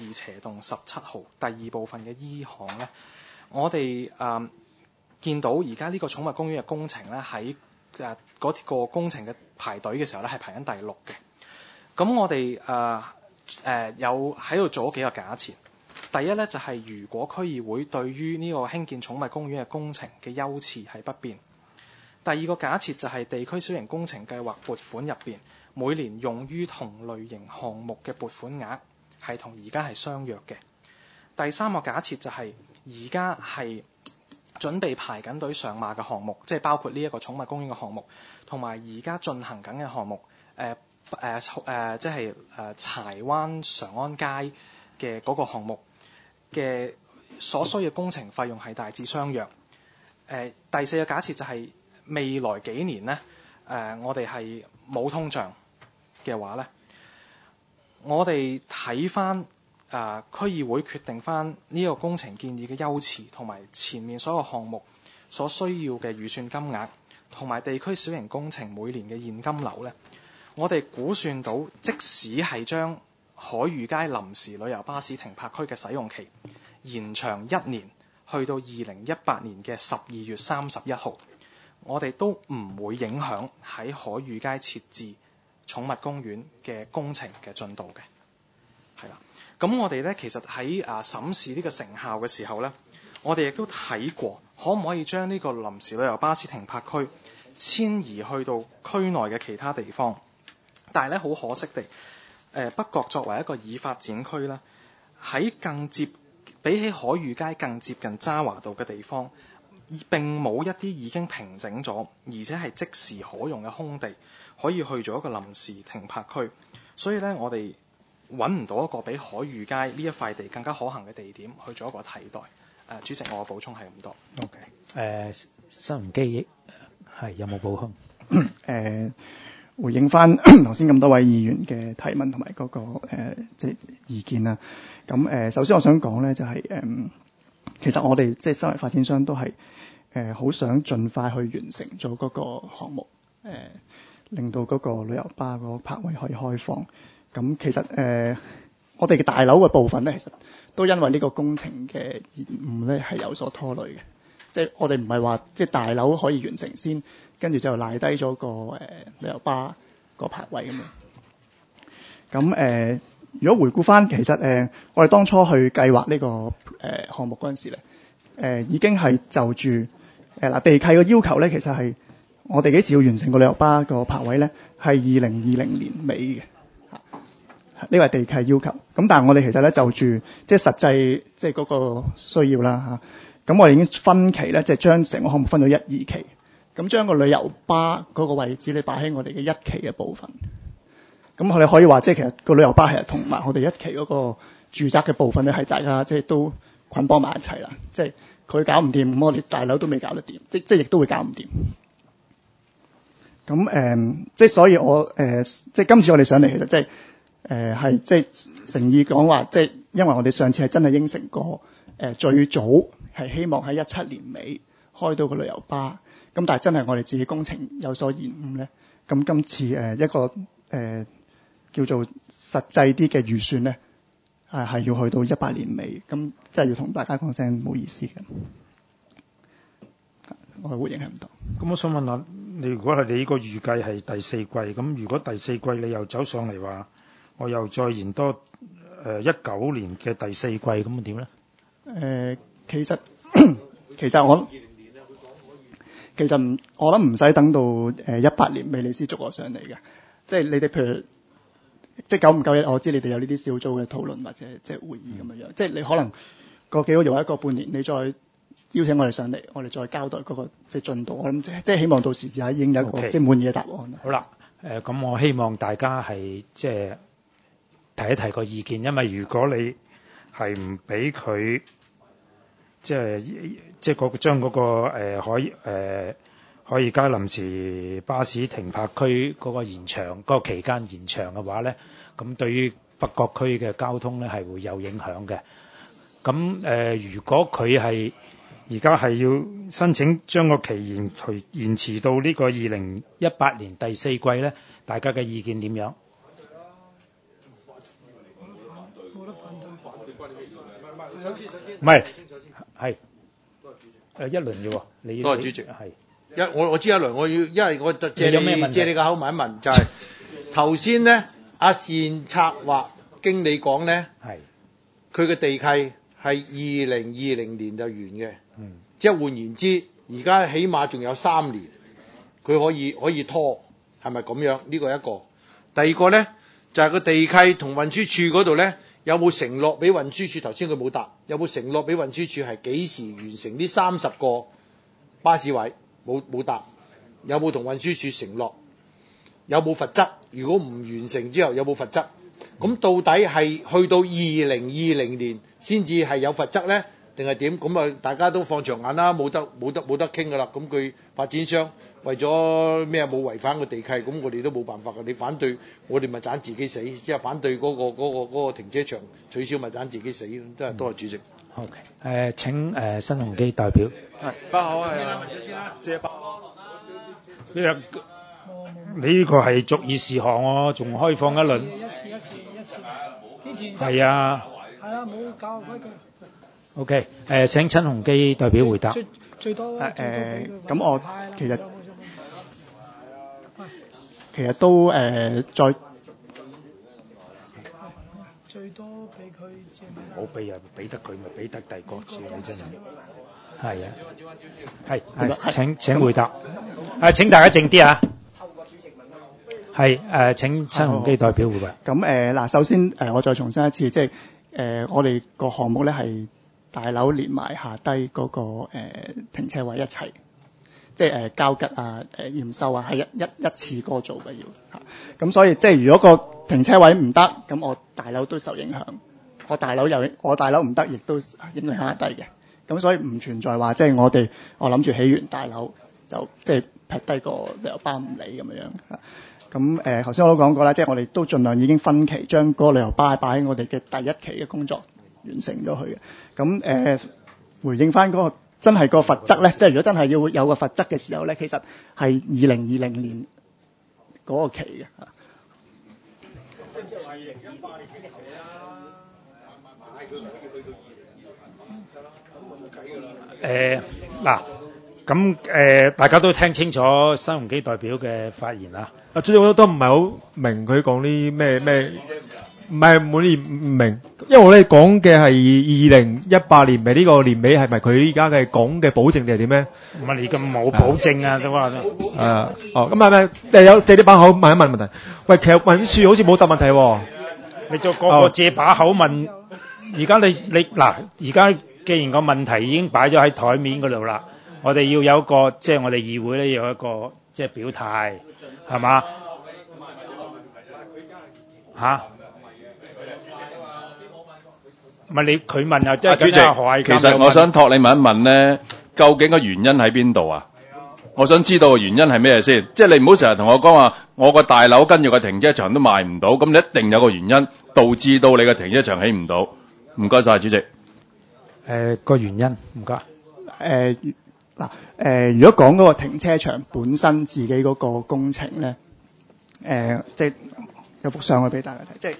42/17號第二部分嘅 E 項咧，我哋見到而家呢個寵物公園嘅工程咧喺嗰個工程嘅排隊嘅時候咧係排緊第6嘅。咁我哋有喺度做咗幾個假設。第一咧就係如果區議會對於呢個興建寵物公園嘅工程嘅優次係不變。第二個假設就係地區小型工程計劃撥款入邊，每年用於同類型項目嘅撥款額係同而家係相若嘅。第三個假設就係而家係準備排緊隊上馬嘅項目，即係包括呢一個寵物公園嘅項目，同埋而家進行緊嘅項目，即係柴灣常安街嘅嗰個項目嘅所需嘅工程費用係大致相若。第四個假設就係未來幾年咧，我哋係冇通脹嘅話咧，我哋睇翻區議會決定翻呢個工程建議嘅優次，同埋前面所有項目所需要嘅預算金額，同埋地區小型工程每年嘅現金流咧，我哋估算到，即使係將海裕街臨時旅遊巴士停泊區嘅使用期延長1年，去到2018年嘅12月31號。我哋都唔會影響喺海裕街設置寵物公園嘅工程嘅進度嘅，係啦。咁我哋咧其實喺審視呢個成效嘅時候咧，我哋亦都睇過可唔可以將呢個臨時旅遊巴士停泊區遷移去到區內嘅其他地方。但係咧好可惜地，北角作為一個已發展區啦，喺比起海裕街更接近渣華道嘅地方，並冇一啲已經平整咗，而且係即時可用嘅空地，可以去做一個臨時停泊區。所以咧，我哋揾唔到一個比海裕街呢一塊地更加可行嘅地點去做一個替代。主席，我嘅補充係咁多。 OK，新鴻基係有冇補充？ 回應翻頭先咁多位議員嘅提問同埋嗰個即係意見啦。咁首先我想講咧就係其實我哋即係身為發展商都係好想盡快去完成咗嗰個項目，令到嗰個旅遊巴嗰個泊位可以開放。咁其實我哋嘅大樓嘅部分咧，其實都因為呢個工程嘅延誤咧係有所拖累嘅。即係我哋唔係話即係大樓可以完成先，跟住就賴低咗個旅遊巴個泊位咁樣。咁如果回顧翻，其實我哋當初去計劃呢個項目嗰陣時咧，已經係就住嗱地契嘅要求咧，其實係我哋幾時要完成個旅遊巴個泊位咧，係2020年尾嘅。呢個係地契要求。咁但係我哋其實咧就住即係實際即係嗰個需要啦嚇。咁我哋已經分期咧，即係將成個項目分到1、2期。咁將個旅遊巴嗰個位置咧擺喺我哋嘅1期嘅部分。咁我哋可以話即係其實個旅遊巴係同埋我哋1期嗰個住宅嘅部分咧係大家即係都捆綁埋一齊啦。即係佢搞唔掂，咁我哋大樓都未搞得掂，即係亦都會搞唔掂。咁即係所以我即係今次我哋上嚟其實即係係即係誠意講話，即係因為我哋上次係真係應承過最早係希望喺17年尾開到個旅遊巴。咁但係真係我哋自己工程有所延誤咧。咁今次一個叫做實際啲嘅預算咧，係要去到18年尾。咁即係要同大家講聲唔好意思嘅。我嘅回應係唔多。 咁我想問下，你如果係你呢個預計係第4季，咁如果第4季你又走上嚟話，我又再延多19年嘅第4季，咁點咧？ 其實我諗唔使等到18年尾你先捉我上嚟嘅。即係你哋譬如即係久唔久日，我知你哋有呢啲小組嘅討論或者即係會議咁樣。即係你可能過幾個月或者過半年，你再邀請我哋上嚟，我哋再交代嗰個即係進度。我諗即係希望到時已經有一個即係滿意嘅答案。 好啦，咁我希望大家係即係提一提個意見，因為如果你係唔俾佢即係將嗰個可以加臨時巴士停泊區嗰個延長嗰個期間延長嘅話咧，咁對於北角區嘅交通咧係會有影響嘅。咁如果佢係而家係要申請將個期延遲到呢個2018年第4季咧，大家嘅意見點樣？唔係，係一輪嘅喎。你多謝主席。 係我知一輪，我要因為我借你個口問一問，就係頭先咧，阿善策劃經理講咧，佢嘅地契係2020年就完嘅，即係換言之，而家起碼仲有3年，佢可以拖，係咪咁樣？呢個一個。第二個咧就係個地契同運輸署嗰度咧。有冇承諾俾運輸署？頭先佢冇答。有冇承諾俾運輸署係幾時完成呢30個巴士位？冇答。有冇同運輸署承諾？有冇罰則？如果唔完成之後有冇罰則？咁到底係去到2020年先至係有罰則咧，定係點？咁啊，大家都放長眼啦，冇得傾噶啦。咁佢發展商為咗咩冇違反個地契，咁我哋都冇辦法㗎。你反對，我哋咪盞自己死。即係反對嗰個停車場取消，咪盞自己死。真係多謝主席。 OK，請新鴻基代表。 八號係啊，借8號。 你呢個係逐議事項喎，仲開放一輪。 一次。堅持。 係啊。 係啊，冇搞規矩。 OK，請新鴻基代表回答。 最多咁我其實都再最多俾佢借冇俾啊，俾得佢咪俾得第個處理真係。係啊，係請回答。請大家靜啲啊。係請新鴻基代表回答。 咁嗱，首先我再重申一次，即係我哋個項目咧係大樓連埋下低嗰個停車位一齊，即係交吉啊、驗收啊，係一次過做嘅要。咁所以即係如果個停車位唔得，咁我大樓都受影響。我大樓唔得，亦都影響下低嘅。咁所以唔存在話即係我諗住起完大樓就即係劈低個旅遊巴唔理咁樣。咁頭先我都講過啦，即係我哋都盡量已經分期將嗰個旅遊巴擺喺我哋嘅第一期嘅工作完成咗佢嘅。咁回應翻嗰個真係個罰則咧，即係如果真係要有個罰則嘅時候咧，其實係2020年嗰個期嘅。 嗱，咁大家都聽清楚新鴻基代表嘅發言啦。 主席我都唔係好明佢講啲咩，唔係滿意唔明，因為我哋講嘅係2018年咪呢個年尾，係咪佢依家嘅講嘅保證定係點咧？ 唔係你咁冇保證啊，都話咁係有借啲把口問一問問題。喂，其實運輸好似冇答問題喎。 你做個個借把口問，而家你嗱，而家既然個問題已經擺咗喺台面嗰度啦，我哋要有一個即係我哋議會咧，要有一個即係表態，係嘛？嚇？唔係你佢問啊，即係主席，其實我想託你問一問咧，究竟個原因喺邊度啊？我想知道個原因係咩先？即係你唔好成日同我講話，我個大樓跟住個停車場都賣唔到，咁你一定有個原因導致到你個停車場起唔到。唔該晒，主席。 個原因唔該。 如果講嗰個停車場本身自己嗰個工程咧，即係有幅相去俾大家睇，即係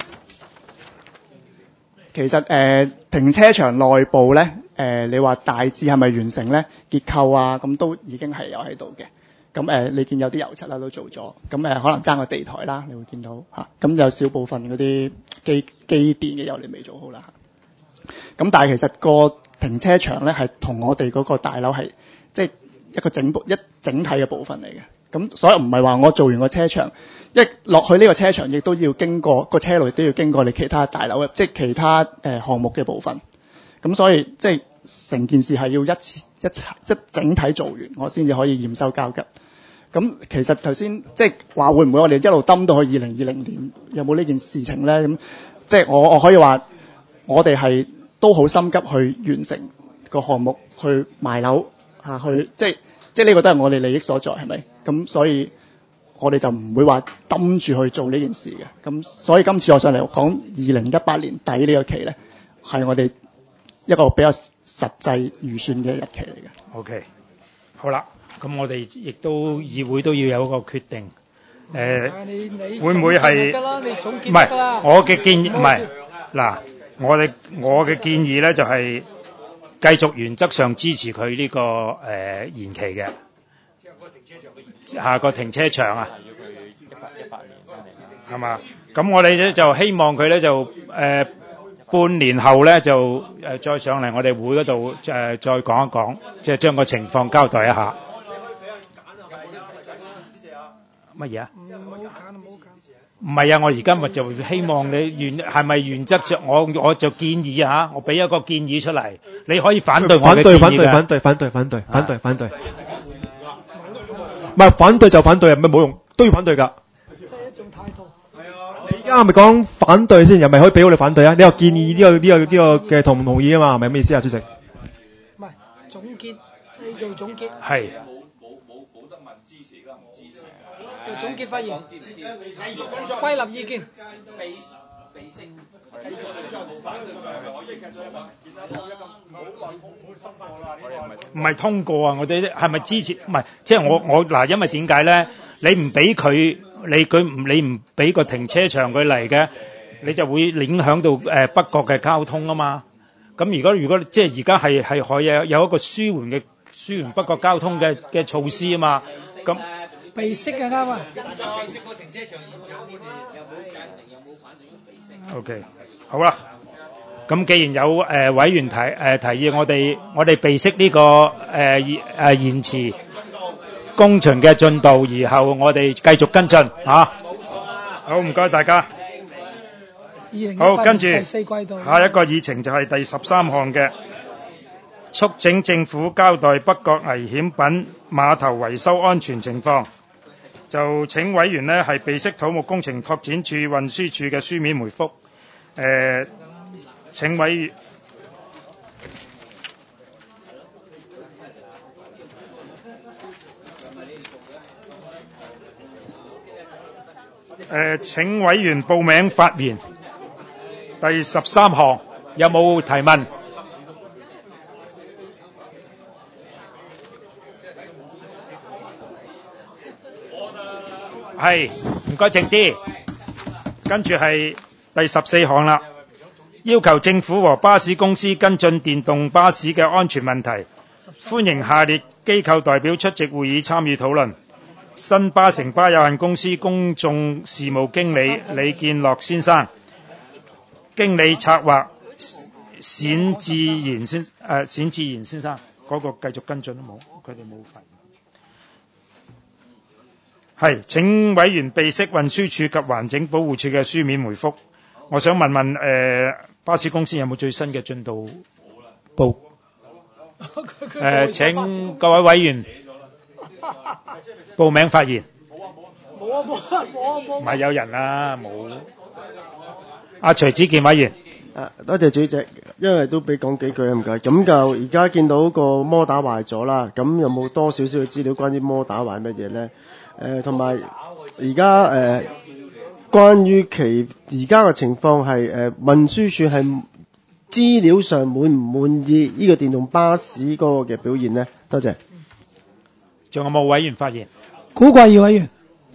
其實停車場內部咧，你話大致係咪完成咧？結構啊，咁都已經係有喺度嘅。咁你見有啲油漆啦都做咗，咁可能爭個地台啦，你會見到嚇。咁有少部分嗰啲機電嘅油你未做好啦。咁但係其實個停車場咧係同我哋嗰個大樓係即係一個整體嘅部分嚟嘅。咁所以唔係話我做完個車場，一落去呢個車場亦都要經過個車路，亦都要經過你其他大樓嘅，即係其他項目嘅部分。咁所以即係成件事係要即整體做完，我先至可以驗收交吉。咁其實頭先即係話會唔會我哋一路抌到去2020年有冇呢件事情咧？咁即係我可以話我哋係都好心急去完成個項目，去賣樓去即係呢個都係我哋利益所在，係咪？咁所以我哋就唔會話抌住去做呢件事嘅。咁所以今次我上嚟講2018年底呢個期咧，係我哋一個比較實際預算嘅日期嚟嘅。 OK， 好啦，咁我哋亦都議會都要有一個決定。會唔會係？唔係，我嘅建議唔係嗱，我嘅建議咧就係繼續原則上支持佢呢個延期嘅。下個停車場啊，係嘛？咁我哋咧就希望佢咧就半年後咧就再上嚟我哋會嗰度再講一講，即係將個情況交代一下。乜嘢啊？唔係啊！我而家咪就希望你係咪原則上，我就建議嚇，我俾一個建議出嚟，你可以反對我嘅建議㗎。 反對。唔係反對就反對，咪冇用，都要反對㗎。即係一種態度。係啊，你而家係咪講反對先？又咪可以俾我哋反對啊？你話建議呢個嘅同唔同意啊嘛？係咪咩意思啊，主席？ 唔係總結，你做總結。 係。 冇得問支持啦，唔支持。 做總結發言，歸納意見。 唔係通過啊！我哋係咪支持？唔係，即係我嗱，因為點解咧？你唔俾佢，你唔俾個停車場佢嚟嘅，你就會影響到北角嘅交通啊嘛。咁如果即係而家係可以有一個舒緩北角交通嘅措施啊嘛。咁備息嘅啱啊。 OK， 好啦。咁既然有委員提議，我哋備悉呢個延遲工程嘅進度，然後我哋繼續跟進嚇。好，唔該大家。好，跟住下一個議程就係第13項嘅，促請政府交代北角危險品碼頭維修安全情況。就請委員呢係備悉土木工程拓展處、運輸處嘅書面回覆。請委員請委員報名發言。第13項有冇提問？係，唔該靜啲。跟住係第14項啦，要求政府和巴士公司跟進電動巴士嘅安全問題。歡迎下列機構代表出席會議參與討論。新巴城巴有限公司公眾事務經理李建樂先生，經理策劃冼志賢先生，嗰個繼續跟進都冇，佢哋冇發言。係，請委員備悉運輸署及環境保護署嘅書面回覆。我想問問巴士公司有冇最新嘅進度報？請各位委員報名發言。唔係有人啦，冇。阿徐子健委員。 多謝主席，因為都俾講幾句唔該。咁就而家見到個摩打壞咗啦，咁有冇多少少嘅資料關於摩打壞乜嘢咧？同埋而家關於而家嘅情況係運輸署係資料上滿唔滿意呢個電動巴士嗰個嘅表現呢？多謝。 仲有冇委員發言？ 古貴耀委員。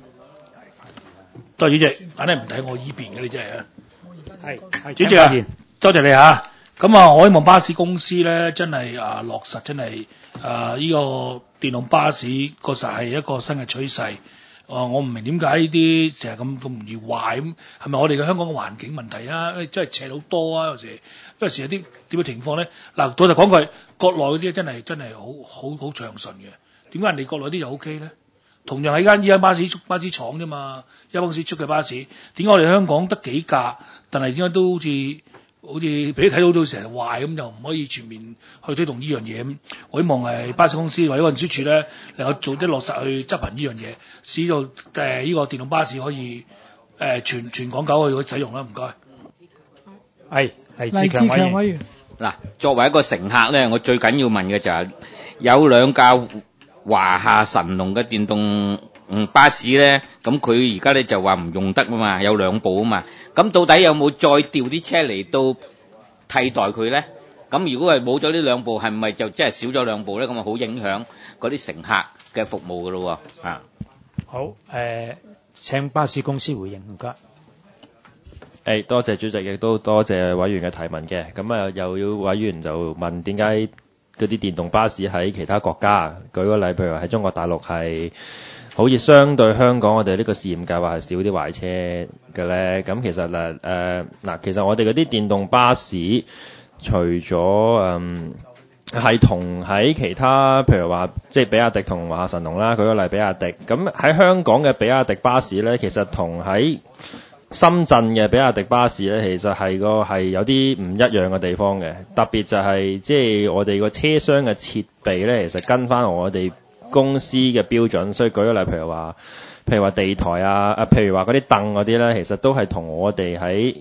多謝主席，硬係唔睇我依邊嘅你真係啊！ 係主席啊，多謝你嚇。咁啊，我希望巴士公司咧真係落實真係呢個電動巴士確實係一個新嘅趨勢。我唔明點解呢啲成日咁容易壞咁，係咪我哋嘅香港嘅環境問題啊？真係斜好多啊！有時有啲點嘅情況咧，嗱，我就講句，國內嗰啲真係好暢順嘅。點解人哋國內啲就 O K 咧？同樣喺依間巴士廠啫嘛，一間公司出嘅巴士，點解我哋香港得幾架？但係點解都好似俾你睇到成日壞咁，又唔可以全面去推動呢樣嘢咁？我希望巴士公司或者運輸署咧能夠做啲落實去執行呢樣嘢，使到呢個電動巴士可以全港九去使用啦。唔該。 黎志強委員。 嗱，作為一個乘客咧，我最緊要問嘅就係有兩架華夏神龍嘅電動巴士咧，咁佢而家咧就話唔用得啊嘛，有兩部啊嘛。咁到底有冇再調啲車嚟到替代佢咧？咁如果係冇咗呢兩部，係唔係就即係少咗兩部咧？咁啊好影響嗰啲乘客嘅服務噶咯喎。 好，請巴士公司回應，唔該。 多謝主席，亦都多謝委員嘅提問嘅。咁啊，又要委員就問點解嗰啲電動巴士喺其他國家，舉個例，譬如話喺中國大陸係好似相對香港我哋呢個試驗計劃係少啲壞車嘅咧。咁其實其實我哋嗰啲電動巴士除咗係同喺其他譬如話即係比亞迪同華夏神龍啦，舉個例比亞迪。咁喺香港嘅比亞迪巴士咧，其實同喺深圳嘅比亞迪巴士咧，其實係有啲唔一樣嘅地方嘅，特別就係即係我哋個車廂嘅設備咧，其實跟翻我哋公司嘅標準。所以舉個例，譬如話地台譬如話嗰啲凳嗰啲咧，其實都係同我哋喺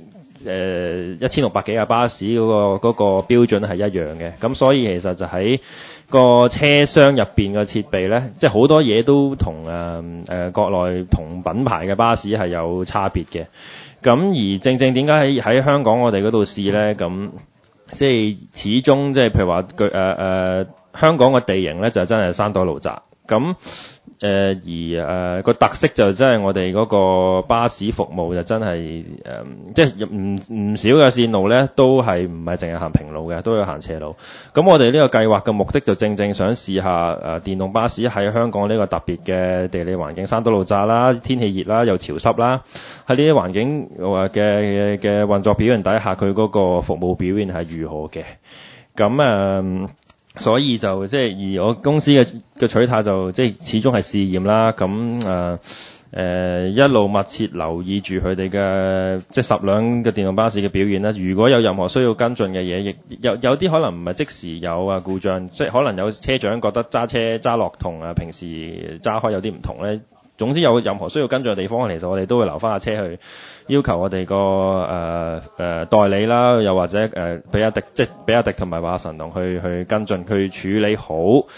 1600幾架巴士嗰個標準係一樣嘅。咁所以其實就喺個車廂入邊嘅設備咧，即係好多嘢都同國內同品牌嘅巴士係有差別嘅。咁而正正點解喺香港我哋嗰度試咧？咁即係始終即係譬如話香港嘅地形咧就真係山多路窄。咁個特色就真係我哋嗰個巴士服務就真係即係唔少嘅線路咧，都係唔係淨係行平路嘅，都要行斜路。咁我哋呢個計劃嘅目的就正正想試下電動巴士喺香港呢個特別嘅地理環境，山多路窄啦，天氣熱啦，又潮濕啦，喺呢啲環境嘅運作表現底下，佢嗰個服務表現係如何嘅？咁所以就即係而我公司嘅取態就即係始終係試驗啦。咁一路密切留意住佢哋嘅即係10輛嘅電動巴士嘅表現啦。如果有任何需要跟進嘅嘢，亦有啲可能唔係即時有故障，即係可能有車長覺得揸車揸落同平時揸開有啲唔同咧。總之有任何需要跟進嘅地方，其實我哋都會留翻架車去要求我哋個代理啦，又或者比亞迪同埋華夏神龍去跟進，去處理好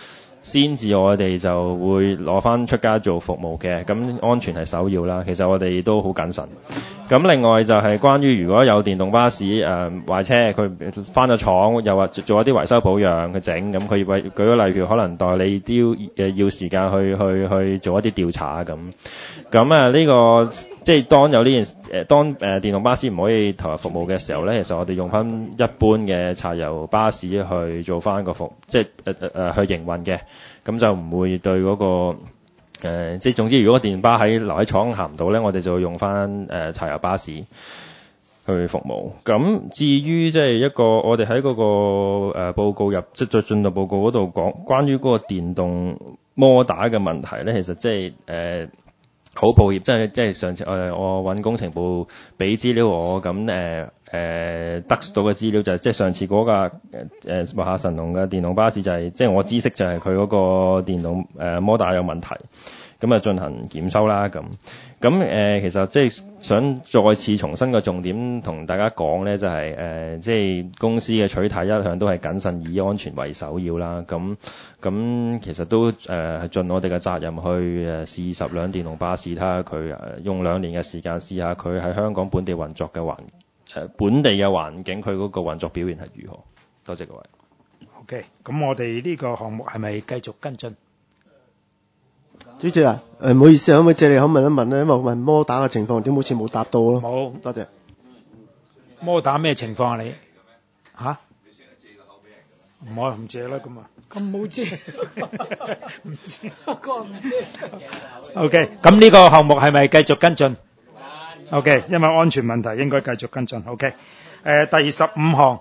先至我哋就會攞翻出街做服務嘅。咁安全係首要啦。其實我哋都好謹慎。咁另外就係關於如果有電動巴士壞車，佢翻咗廠，又或做一啲維修保養佢整，咁佢舉個例，譬如可能代理都要時間去做一啲調查咁。咁呢個即係當有呢件當電動巴士唔可以投入服務嘅時候咧，其實我哋用翻一般嘅柴油巴士去做翻個即係去營運嘅，咁就唔會對嗰個即係總之，如果電巴留喺廠行唔到咧，我哋就會用翻柴油巴士去服務。咁至於即係一個我哋喺嗰個報告即係進度報告嗰度講關於嗰個電動摩打嘅問題咧，其實即係好抱歉，即係上次我揾工程部俾資料我，咁得到嘅資料就係即係上次嗰架華夏神龍嘅電動巴士就係即係我知悉就係佢嗰個電動摩打有問題，咁進行檢修啦咁。其實即係想再次重新個重點同大家講咧，就係即係公司嘅取態一向都係謹慎，以安全為首要啦。咁其實都係盡我哋嘅責任去試10輛電動巴士，睇下佢用2年嘅時間試下佢喺香港本地運作嘅本地嘅環境，佢嗰個運作表現係如何？多謝各位。 OK， 咁我哋呢個項目係咪繼續跟進？ 主席啊，唔好意思啊，可唔可以借你口問一問咧？因為我問摩打嘅情況，點好似冇答到咯。 冇， 多謝。 摩打咩情況啊？你嚇？唔可唔借啦咁啊？ 咁冇借，唔借，個唔借。 OK， 咁呢個項目係咪繼續跟進 ？OK， 因為安全問題應該繼續跟進。OK， 第15項。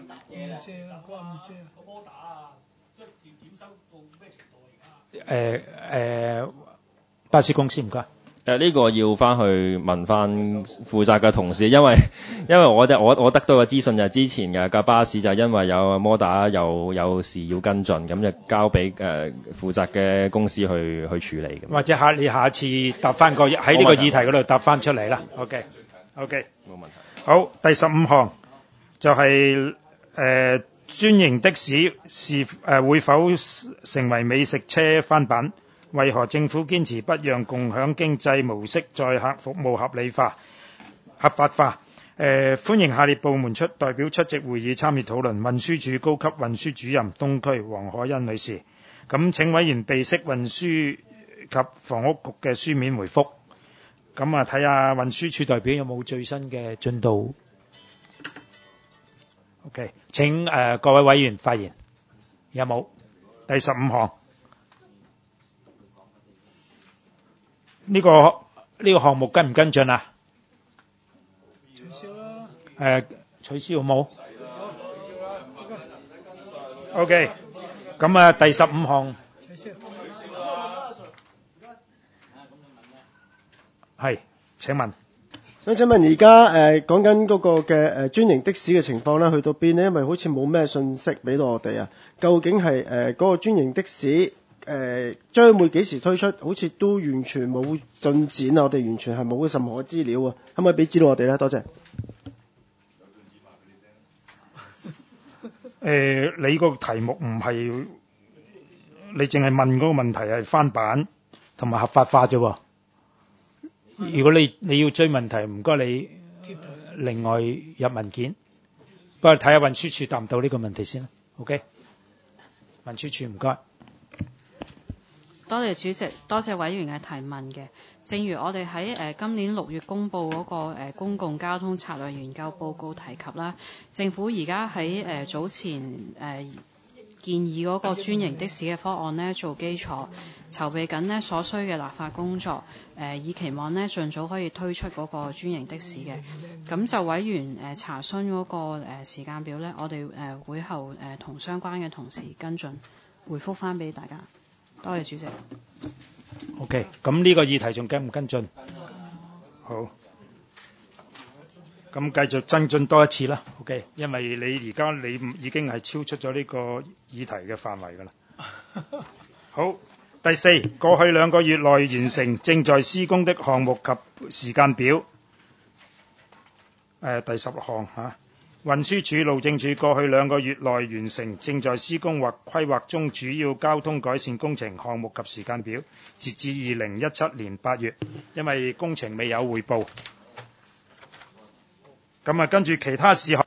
巴士公司唔該。 呢個要翻去問翻負責嘅同事，因為我得到嘅資訊就係之前嘅架巴士就因為有摩打有事要跟進，咁就交俾負責嘅公司去處理嘅。 或者你下次答翻喺呢個議題嗰度答翻出嚟啦。OK， 冇問題。 好，第15項就係專營的士會否成為美食車翻版？為何政府堅持不讓共享經濟模式載客服務合法化？歡迎下列部門代表出席會議參與討論。運輸署高級運輸主任東區黃可欣女士。咁請委員備悉運輸及房屋局嘅書面回覆。咁睇下運輸署代表有冇最新嘅進度。OK， 請各位委員發言。有冇？第15項。呢個項目跟唔跟進啊？ 取消啦。 取消好冇 ？OK， 咁第15項。 取消。 係，請問。 想問而家講緊嗰個嘅專營的士嘅情況咧，去到邊呢？因為好似冇咩信息俾到我哋啊。究竟係嗰個專營的士將會幾時推出？好似都完全冇進展啊！我哋完全係冇任何資料啊！可唔可以俾資料我哋咧？多謝。 你個題目唔係，你淨係問嗰個問題係翻版同埋合法化啫喎。如果你要追問題，唔該你另外入文件。不過睇下運輸署答唔到呢個問題先啦。OK， 運輸署唔該。 多謝主席，多謝委員嘅提問嘅。正如我哋喺今年6月公布嗰個公共交通策略研究報告提及啦，政府而家喺早前建議嗰個專營的士嘅方案呢做基礎，籌備緊呢所需嘅立法工作，以期望呢盡早可以推出嗰個專營的士嘅。咁就委員查詢嗰個時間表呢，我哋會後同相關嘅同事跟進，回覆翻俾大家。多謝主席。 OK， 咁呢個議題仲跟唔跟進？好，咁繼續增進多一次啦。OK， 因為你已經係超出咗呢個議題嘅範圍㗎啦。好，第4，過去2個月內完成正在施工的項目及時間表。第10項運輸署、路政署過去2個月內完成正在施工或規劃中主要交通改善工程項目及時間表，截至2017年8月。因為工程未有匯報，咁跟住其他事項。